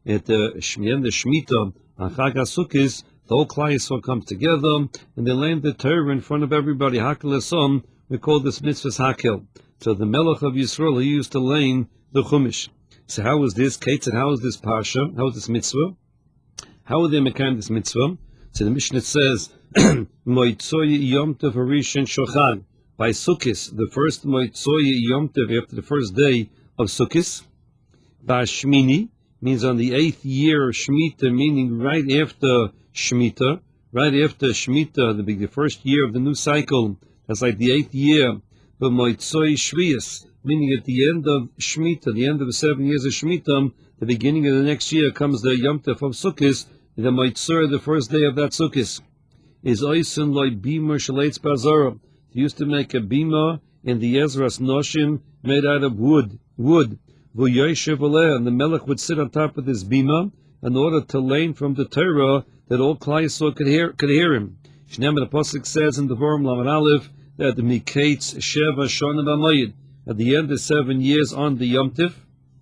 at the Shmien, the Shemitah, on Chag HaSukkos, the whole Klal Yisrael comes together, and they lay the Torah in front of everybody. Hakel Esom, we call this mitzvah's Hakel. So the Melech of Yisrael, he used to lay the Chumash. So how is this, Kate said, how is this Parsha? How is this mitzvah? How are they making this mitzvah? So the Mishnah says, Moitzoy Yom Tov Harishon Shochad. By Sukkos, the first Moitzoy Yom Tov, after the first day of Sukkos, Bashmini, means on the eighth year of Shemitah, meaning right after Shemitah, right after Shemitah, the, the first year of the new cycle, that's like the eighth year, but Moitzoy Shvius, meaning at the end of Shemitah, the end of the seven years of Shemitah, the beginning of the next year comes the Yom Tov of Sukkos, the Moitzoy, the first day of that Sukkos, is Oisen Loi Bima Shaleitz Bazara. They used to make a bima in the Ezras Noshim made out of wood, wood. And the Melech would sit on top of this bima in order to learn from the Torah that all Klal Yisrael could hear, could hear him. Shneim the Pasuk says in the Vorim Lamed Aleph that the Miketz Sheva Shana B'Mayid, at the end of seven years on the Yom Tiv,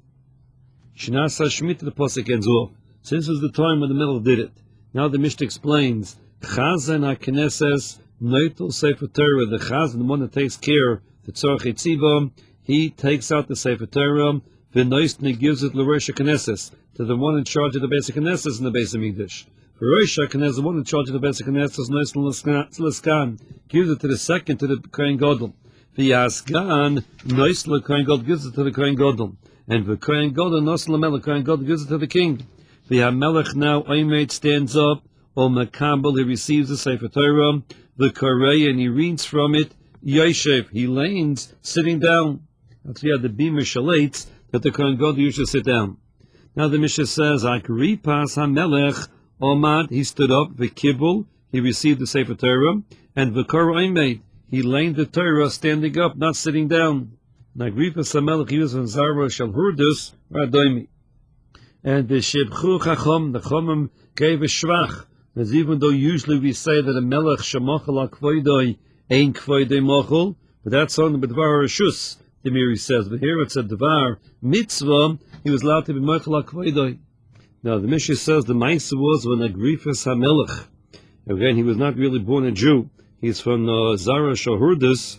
Shnasa Shemitah, the Pasuk ends off. So this is the time when the Melech did it. Now the Mishnah explains, Chazan HaKnesses Noitel Sefer Torah, the Chazan, the one that takes care, the Tzorach Etziva, he takes out the Sefer Torah, V'noisne gives it l'Rosh HaKnesses, to the one in charge of the basic Knesses in the Beis Hamikdash. For Rosh HaKnesses, the one in charge of the basic Knesses, Noisne L'Skan, gives it to the second, to the Kohen Gadol. V'yaskan, Noisne Kohen Gadol gives it to the Kohen Gadol. And the Kohen Gadol, Noisne L'Melech, Kohen Gadol gives it to the king. The HaMelech now, Oimed stands up, O Makabel, he receives the Sefer Torah, the Korei, and he reads from it, Yoshev, he lanes, sitting down. That's why the Bima Shalates, that the Kohen Gadol usually sit down. Now the Mishnah says, Akripas HaMelech, Omad, he stood up, V'kibul, he received the Sefer Torah, and V'kor Oimed, he laned the Torah standing up, not sitting down. Akripas HaMelech, he was from Zara Shal Hurdus, Radoimi. And the Shebchu Chacham, the Chomim gave a shvach. As even though usually we say that a melech shemachal akvoidoi ain't kvoidoi mochel, but that's on the B'dvar Rishus, the Miri says. But here it's a Dvar mitzvah, he was allowed to be mochel akvoidoi. Now the Mishnah says the Maisa was when Agrifas HaMelech. Again, he was not really born a Jew. He's from uh, Zara Shahurdus.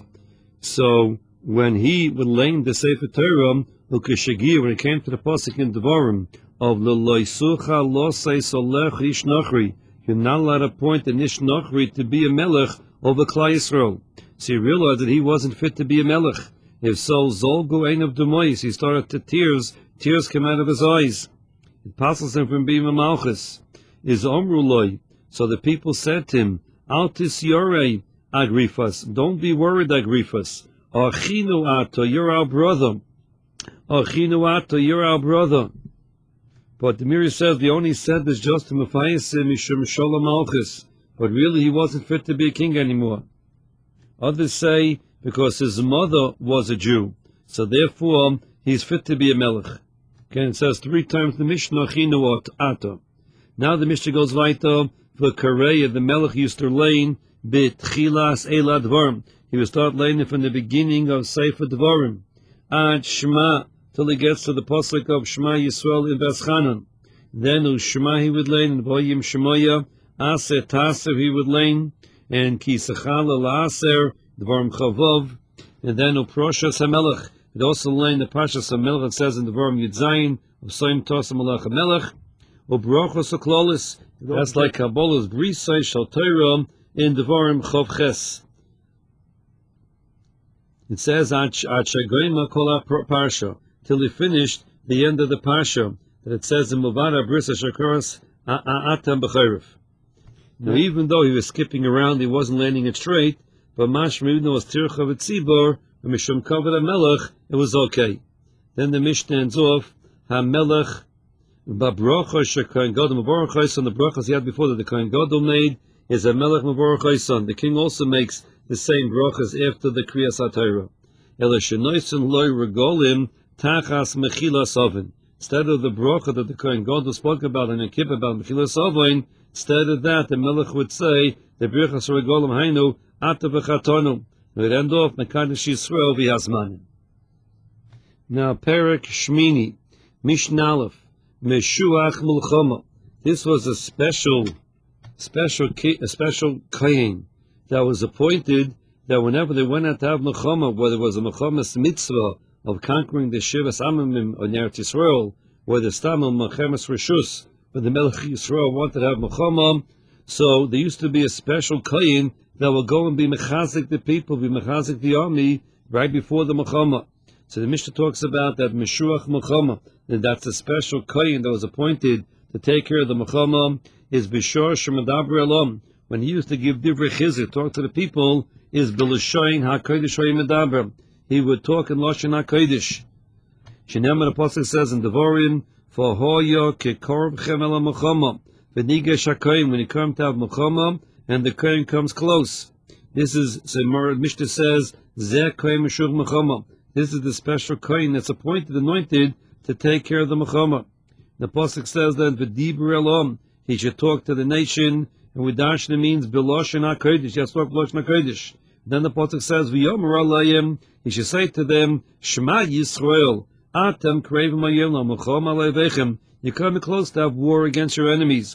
So when he would learn the Sefer Torah, Ukeshagir, when it came to the Pasuk in Devarim, of the Loisucha Losei Solech Ish Nachri, you're not allowed to appoint an Ish Nachri to be a Melech over Klal Yisrael. So he realized that he wasn't fit to be a Melech. If so, Zolgu Ein of Demois, he started to tears, tears came out of his eyes. It passes him from being a Malchus. Is Omruloi. So the people said to him, Altis Yorei Agrifas, don't be worried, Agrifas. Achinu Ato, you're our brother. Achinu Ato, you're our brother. But the Miri says they only said this just to Mephayesim Mishum Shalom Malchus, but really he wasn't fit to be a king anymore. Others say because his mother was a Jew, so therefore he's fit to be a Melech. Okay, it says three times the Mishnah Chinu Ato. Now the Mishnah goes weiter. The Kareya, the Melech used to learn bit Chilas Elad Dvarim. He would start learning from the beginning of Sefer Dvarim. Ad Shema, till he gets to the pasuk of Shema Yisrael in Veschanan. Then Ushma he would learn, and Voyim Shemoya, Aser Taser he would learn, and Kisachal Aser, Dvarim Chavov, and then Uproshas HaMelech. It also learned the Pashas HaMelech, it says in the Dvarim Yudzayin, of Soim Tosam Melech HaMelech, Ubrochos HaKlolis. That's like Kabbalah's Brisai Shal Torah in Dvarim Chav Ches. It says, Ad Shagoyma Kol Parsha, till he finished the end of the Pasha, that it says in Muvara Brisa Shakuras Atam B'Chayrif. Now, even though he was skipping around, he wasn't landing it straight, but Mashma, even though it was Tircha V'Tzibor, and Mishum Kavod HaMelech, it was okay. Then the Mishnah ends off, HaMelech, Babrocha Shekain Gadol, Mavorach Chayson, the brachas he had before that the Kohen Gadol made, is a Melech Mavorach Chayson. The king also makes the same brachas after the Kriyas HaTorah. Ela Shenoisen Loi Regolim, Tachas Mechilas Oven. Instead of the bracha that the Kohen Gadol spoke about and the Kippur about Mechilas Oven, instead of that, the Melech would say, the Birchas Regolim Hainu, Ata V'Chatonu. It would end off, Mekadosh Yisrael V'Hazmanim. Now, Perek Shmini, Mishnah Aleph. Meshuach Mulchama. This was a special, special, a special kohen that was appointed that whenever they went out to have Mulchama, whether it was a Mulchama's mitzvah of conquering the Shivas Amamim on Eretz Yisrael, or the Stamel Mulchamas Rishus, where the Melech Yisrael wanted to have Mulchama, so there used to be a special kohen that will go and be mechazik the people, be mechazik the army right before the Mulchama. So the Mishnah talks about that Meshuach Mulchama, and that's a special kohen that was appointed to take care of the Mulchama, is Bishor Shemadaber Elam. When he used to give Divrei Chizir, talk to the people, is B'Lashoin HaKodesh Medaber. He would talk in Lashon HaKodesh. Shneimar the Pasuk says in Devarim, for Hoya Kekorvchem El Mulchama, V'Nigesh HaKohen, when he comes to have Mulchama, and the kohen comes close. This is, so Mishnah says, Zeh Kohen Meshuach Mulchama. This is the special kohen that's appointed, anointed, to take care of the Mulchama. The Pasuk says that V'Diber Elam, he should talk to the nation, and Vidashna means B'Lashon HaKodesh, he has to talk B'Lashon HaKodesh. Then the Pasuk says, V'Yomer Alayim, he should say to them, Shema Yisrael, Atem Krevim Hayom Mulchama Aleivechem, you're coming close to have war against your enemies.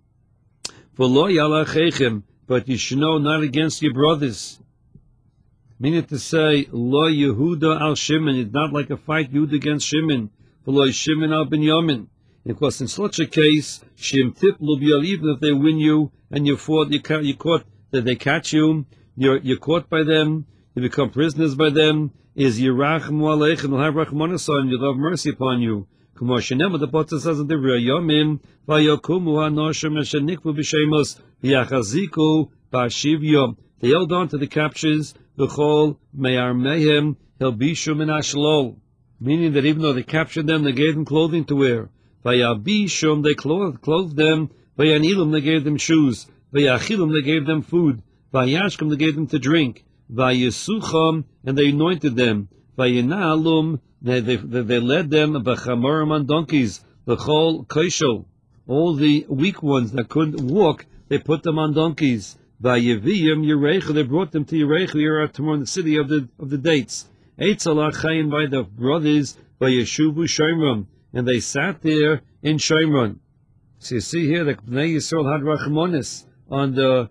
V'Lo Yalachechem, but you should know not against your brothers. Meaning to say, Lo Yehuda al Shimon, it's not like a fight Yehuda against Shimon. V'Lo Shimon al Binyamin. Of course, in such a case, Shem Tiplu B'Yal, even if they win you and you fought, you ca- you caught that they catch you, you're you're caught by them, you become prisoners by them. Is Yirachmu Aleichem, they'll have Rachmanas on you, they'll have mercy upon you. K'mo Shenemar, the Pasuk says in the Yomim, Vayokumu Hanoshim Eshenikvu B'Shemos V'Yachaziku B'Ashivyo. They held on to the captures. V'chol Me'ar Mehem Helbishu Min Ashlol, meaning that even though they captured them, they gave them clothing to wear. Vayabishum, they clothed, clothed them. Vayanilum, they gave them shoes. Vayachilum, they gave them food. Vayashkum, they gave them to drink. Vayisucham, and they anointed them. Vayanalum, they, they, they, they led them. B'chamorim, on donkeys. V'chol Koshel, all the weak ones that couldn't walk, they put them on donkeys. Vayeviyim Yerecha, they brought them to Yerecha, Yerecha, tomorrow in the city of the of the dates. Eitzalah Chayin, by the brothers, Vayeshuvu Shomron, and they sat there in Shomron. So you see here that Bnei Yisrael had Rachmanis on the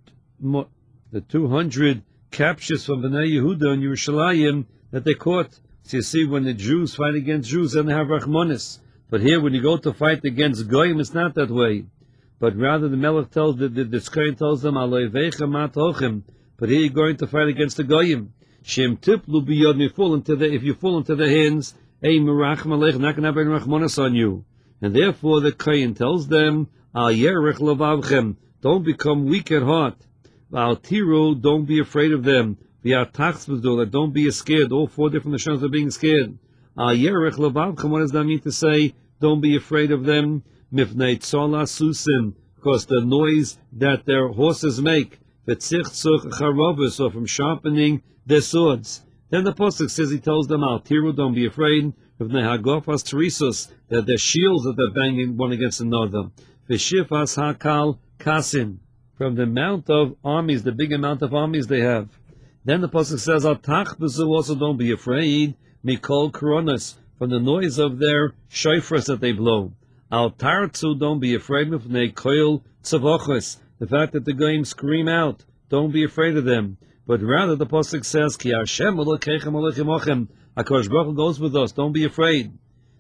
the two hundred captures from Bnei Yehuda and Yerushalayim that they caught. So you see, when the Jews fight against Jews, then they have Rachmanis. But here, when you go to fight against Goyim, it's not that way. But rather, the Melech tells the the, the Kohen tells them, Aleivechem matochem. But here you're going to fight against the Goyim. Shem tiplu biyod, you fall into the if you fall into the hands, Ei merachem aleichem, not going to have any rachmanas on you. And therefore, the Kohen tells them, Al yerech levavchem, don't become weak at heart. Al tiru, don't be afraid of them. V'at tachzvuzul, don't be scared. All four different nations are being scared. Al yerech levavchem, what does that mean to say? Don't be afraid of them. Mifnei tzola susim, because the noise that their horses make, v'tzichtzuk charovus, or from sharpening their swords. Then the Pasuk says, he tells them, Al tiru, don't be afraid. Mifnei hagofas teresos, that their shields that they're banging one against another. V'shifas hakal kasim, from the amount of armies, the big amount of armies they have. Then the Pasuk says, Al tachbezu, also don't be afraid. Mikol koronas, from the noise of their shofars that they blow. Al tartzu, don't be afraid of the koil tzavochos, the fact that the goyim scream out, don't be afraid of them. But rather the Pasuk says, Ki Hashem Elokeichem Elohim Ochem, HaKadosh Baruch Hu goes with us, don't be afraid.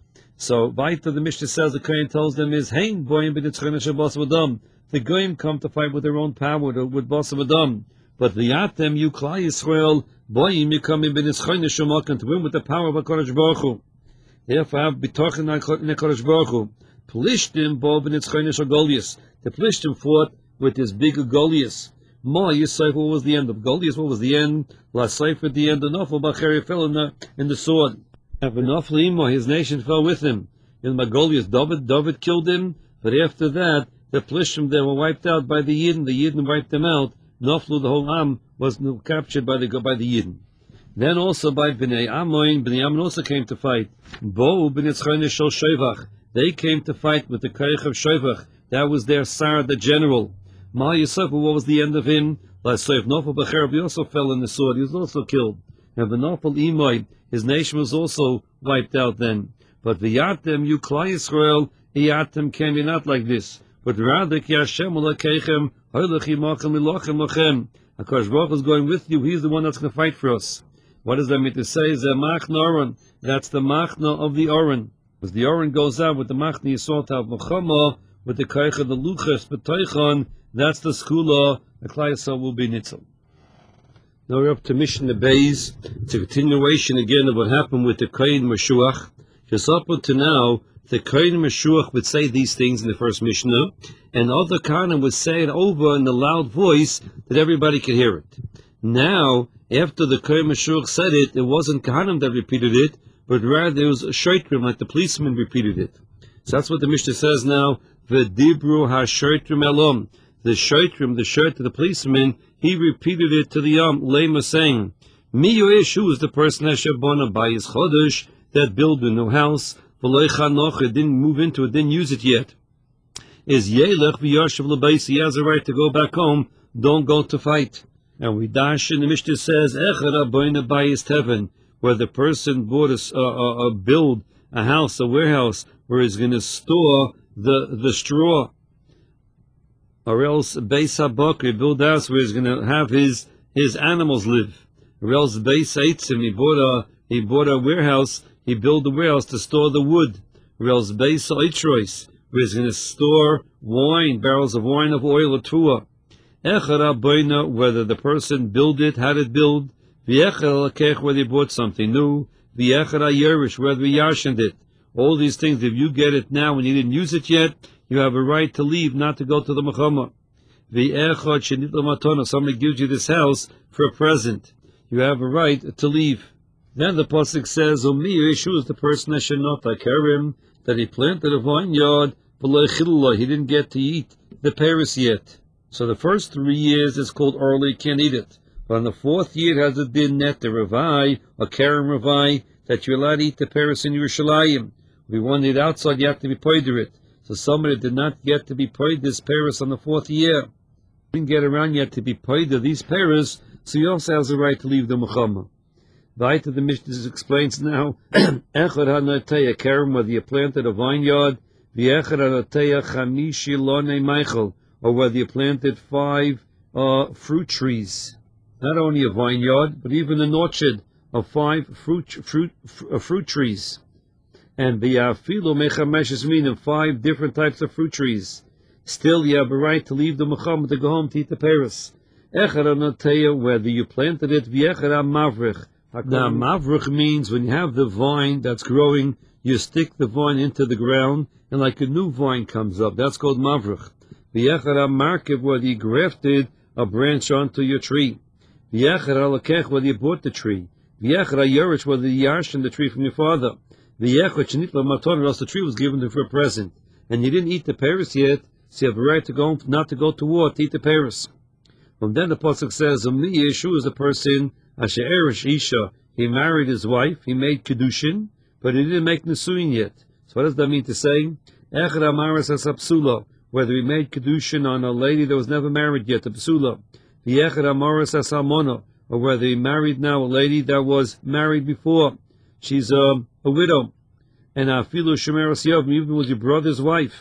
So, Vaita, the Mishnah says, the Kohen tells them is, Hein boyim b'nitzchon Shabbat V'dam. The goyim come to fight with their own power, with, with Bas V'dam. But V'yatem, you Klal Yisrael, boyim, you come in b'nitzchon Shabbat to win with the power of HaKadosh Baruch Hu. Therefore, have b'tochen HaKadosh Baruch Hu. Plishtim bo b'nitzchon Goliath. The Plishtim fought with this big Goliath. Ma Yisrael, what was the end of Goliath? What was the end? La Seif at the end. The Nofel Bacheri fell in the in the sword. And Nofel Imo, his nation fell with him. In Goliath, David, David killed him. But after that, the Plishtim they were wiped out by the Yidden. The Yidden wiped them out. Noflu, the whole Am, was captured by the by the Yidden. Then also by Bnei Ammon, Bnei Ammon also came to fight. Bo b'nitzchon shel Shovach. They came to fight with the Koich of Shovach. That was their Sar, the general. Ma Yisrael, what was the end of him? L'Yisrael Nofel B'Cherab, he also fell in the sword. He was also killed. And V'Nofel Imoy, his nation was also wiped out then. But v'yatem, you Klal Yisrael, yatem can be not like this. But rather, ki Hashem Elokeichem, hoylech imachem ilochem lochem. HaKadosh Baruch Hu is going with you. He's the one that's going to fight for us. What does that mean to say? Zeh machna Oren. That's the machna of the Oren. As the Oren goes out with the machna Yisrael to have Mechama, with the Keicha, the Luchas, B'toichon, that's the Skula, the Klal Yisrael will be Nitzel. Now we're up to Mishnah Beis. It's a continuation again of what happened with the Kohen Meshuach. Just up until now, the Kohen Meshuach would say these things in the first Mishnah, and other Kohanim would say it over in a loud voice that everybody could hear it. Now, after the Kohen Meshuach said it, it wasn't Kohanim that repeated it, but rather it was Shoitrim, like the policeman repeated it. So that's what the Mishnah says now. V'dibru ha-shoitrim elom. The shoitrim, the shirt of the policeman, he repeated it to the Yom, Lema saying, Mi yoesh, who is the person Hashabana by his chodesh that built a new house, v'loy chanoch, it didn't move into it, didn't use it yet. Is yelech v'yashav l'beis, he has a right to go back home, don't go to fight. And we dash in the Mishnah says, Echad aboyna bayis heaven, where the person bought a, a, a build a house, a warehouse, where he's going to store the, the straw. Or else Beis HaBakri, build a house where he's going to have his, his animals live. Or else Beis Eitzim, he bought a, he bought a warehouse, he built a warehouse to store the wood. Or else Beis Eitrois, where he's going to store wine, barrels of wine, of oil, or tuah. Echad Aboyna, whether the person built it, had it built. V'echad Alakech, whether he bought something new. V'echad Ayerish, whether he yashened it. All these things, if you get it now and you didn't use it yet, you have a right to leave, not to go to the Mechama. V'echad Shenit L'matona, somebody gives you this house for a present. You have a right to leave. Then the pasuk says, Umi Yeshu is the person that should not Akarim, that he planted a vineyard, he didn't get to eat the Paris yet. So the first three years is called early, can't eat it. But on the fourth year has it been net the Ravai, or Karen Ravai, that you're allowed to eat the Paris in Yerushalayim. If you want it outside, you have to be paid it. So somebody did not get to be paid this Paris on the fourth year. Didn't get around yet to be paid of these Paris, so he also has a right to leave the Mechama. The height of the Mishnah explains now, Echad HaNoteya Karen, whether you planted a vineyard, V'echad HaNoteya Chamishi Lonei Meichel, or whether you planted five uh, fruit trees. Not only a vineyard, but even an orchard of five fruit fruit uh, fruit trees. And v'yafilu mechameshes meaning five different types of fruit trees. Still, you have a right to leave the mecham to go home to eat the paris. Echad HaNoteya, whether you planted it, v'echad HaMavrich. Now, Mavrich means when you have the vine that's growing, you stick the vine into the ground, and like a new vine comes up. That's called Mavrich. V'echad HaMarkev, whether you grafted a branch onto your tree. V'echad HaLakech, whether you bought the tree. V'echad HaYorish, whether you yarshed the tree from your father. V'echad Shenit L'maton, or else the tree was given to you for a present. And you didn't eat the paris yet, so you have a right to go, not to go to war, to eat the paris. And then the pasuk says, Umi Yeshu is the person, Asher Erish Isha, he married his wife, he made Kedushin, but he didn't make Nesuin yet. So what does that mean to say? Echad Amaris Asapsula, whether he made Kedushin on a lady that was never married yet, a Psula. V'echad Amaris Asalmona, or whether he married now a lady that was married before. She's a, a widow. And Afilu Shemeras Yov, even was your brother's wife.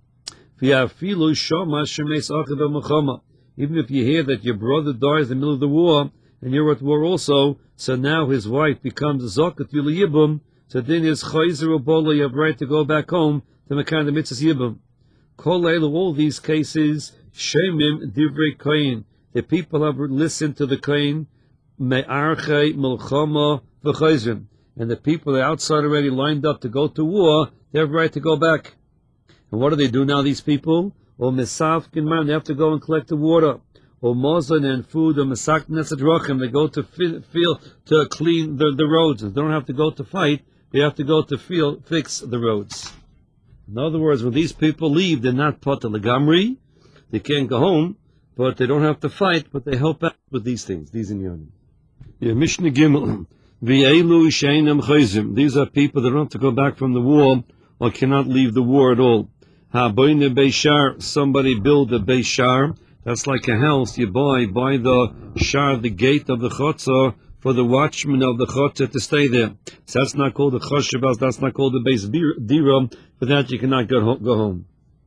V'afilu Shoma Shemes Achad Mechama. Even if you hear that your brother dies in the middle of the war, and you're at war also, so now his wife becomes a Zakat Yula Yibum, so then his Chayzer Obola, you have right to go back home to Mekan the Mitzvah Yibum. Kol Eilu, all these cases, Shemim Divrei Kohen. The people have listened to the Kohen, Me'archei Melchama V'chayzrim. And the people are outside already lined up to go to war, they have right to go back. And what do they do now, these people? Or Mesavkin Man, they have to go and collect the water. Or Mozan and food, or Mesak Nesadrachim, they go to feel, to clean the, the roads. They don't have to go to fight, they have to go to feel, fix the roads. In other words, when these people leave, they're not Pata Lagamri, they can't go home, but they don't have to fight, but they help out with these things, these inyanim. Yeah, Mishnah Gimel, V'elu Sheinam Chayzim, these are people that don't have to go back from the war, or cannot leave the war at all. Ha'boyne Beishar, somebody build a Beishar, that's like a house you buy by the shar, the gate of the chutzah, for the watchman of the chotzer to stay there. So that's not called the choshev, that's not called the base dira. For that you cannot go home. Go home.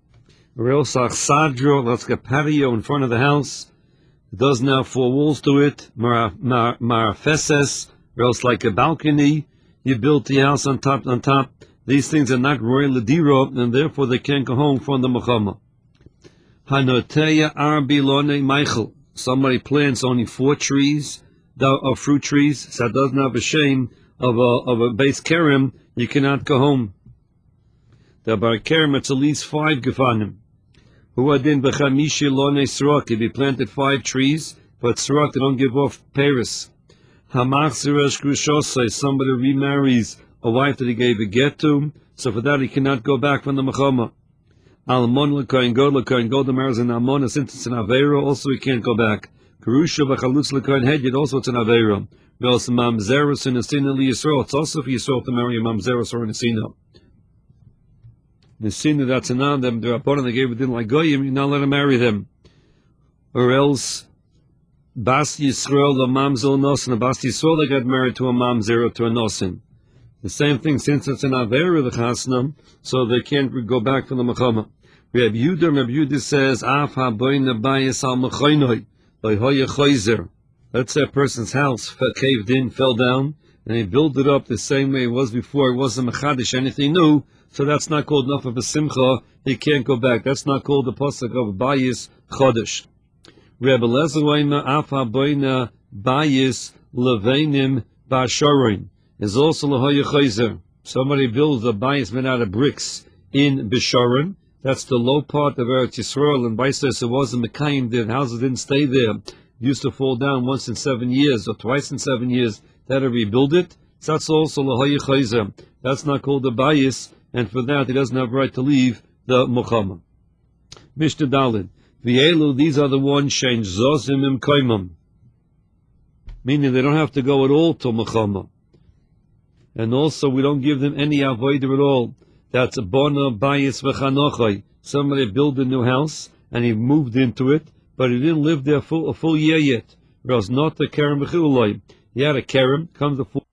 Sadro, let's get patio in front of the house. It doesn't have four walls to it. Marafeses, or else like a balcony. You built the house on top. On top. These things are not royal dira, and therefore they can't go home from the mechama. Hanoteya arbilone Michael. Somebody plants only four trees of fruit trees, so it doesn't have a shame of a of a base kerem. You cannot go home. The bar kerem, it's at least five gefanim. Who adin b'chamishi lone srok. If he planted five trees, but srok they don't give off paris. Hamachziresh grushosai. Somebody remarries a wife that he gave a get to, so for that he cannot go back from the mechama. Almon l'kohen god l'kohen god marries an almon, since it's an avera, also he can't go back. Karusha v'chalutz l'kohen hedyet, also it's an avera. V'els mamzerus in a sin li Yisrael, it's also for Yisrael to marry a mamzerus or an asina. The sin that's an on them, the Rabbanan they gave it didn't like goyim, you not let him marry them. Or else, Bas Yisrael the mamzel nosin, Bas Yisrael they got married to a mamzer to a nosin. The same thing, since it's an avera the chasnam, so they can't go back from the mechama. Reb Yehuda, Reb Yehuda says, Af haboyne bayis al mechoinoi, loyhoye choizer. Let's say a person's house caved in, fell down, and he built it up the same way it was before. It wasn't mechadish, anything new, so that's not called enough of a simcha. He can't go back. That's not called the pasuk of bayis chodesh. Reb Eliezer Weima, Af haboyne bayis leveinim ba'sharim. Is also lahoya chayzer. Somebody builds a bayis made out of bricks in Bisharim. That's the low part of Eretz Yisrael, and Baisas it wasn't Mekayim. The houses didn't stay there. It used to fall down once in seven years or twice in seven years. They had to rebuild it. So that's also lahoya chayzer. That's not called a bayis, and for that he doesn't have right to leave the Muhammad. Mishnah Daled. V'elu, these are the ones shein zozim im kaimam, meaning they don't have to go at all to Muhammad. And also, we don't give them any avoider at all. That's a bona bayis v'chanochai. Somebody built a new house, and he moved into it, but he didn't live there full, a full year yet. Whereas not the kerem b'chiluloi. He had a kerem, comes the full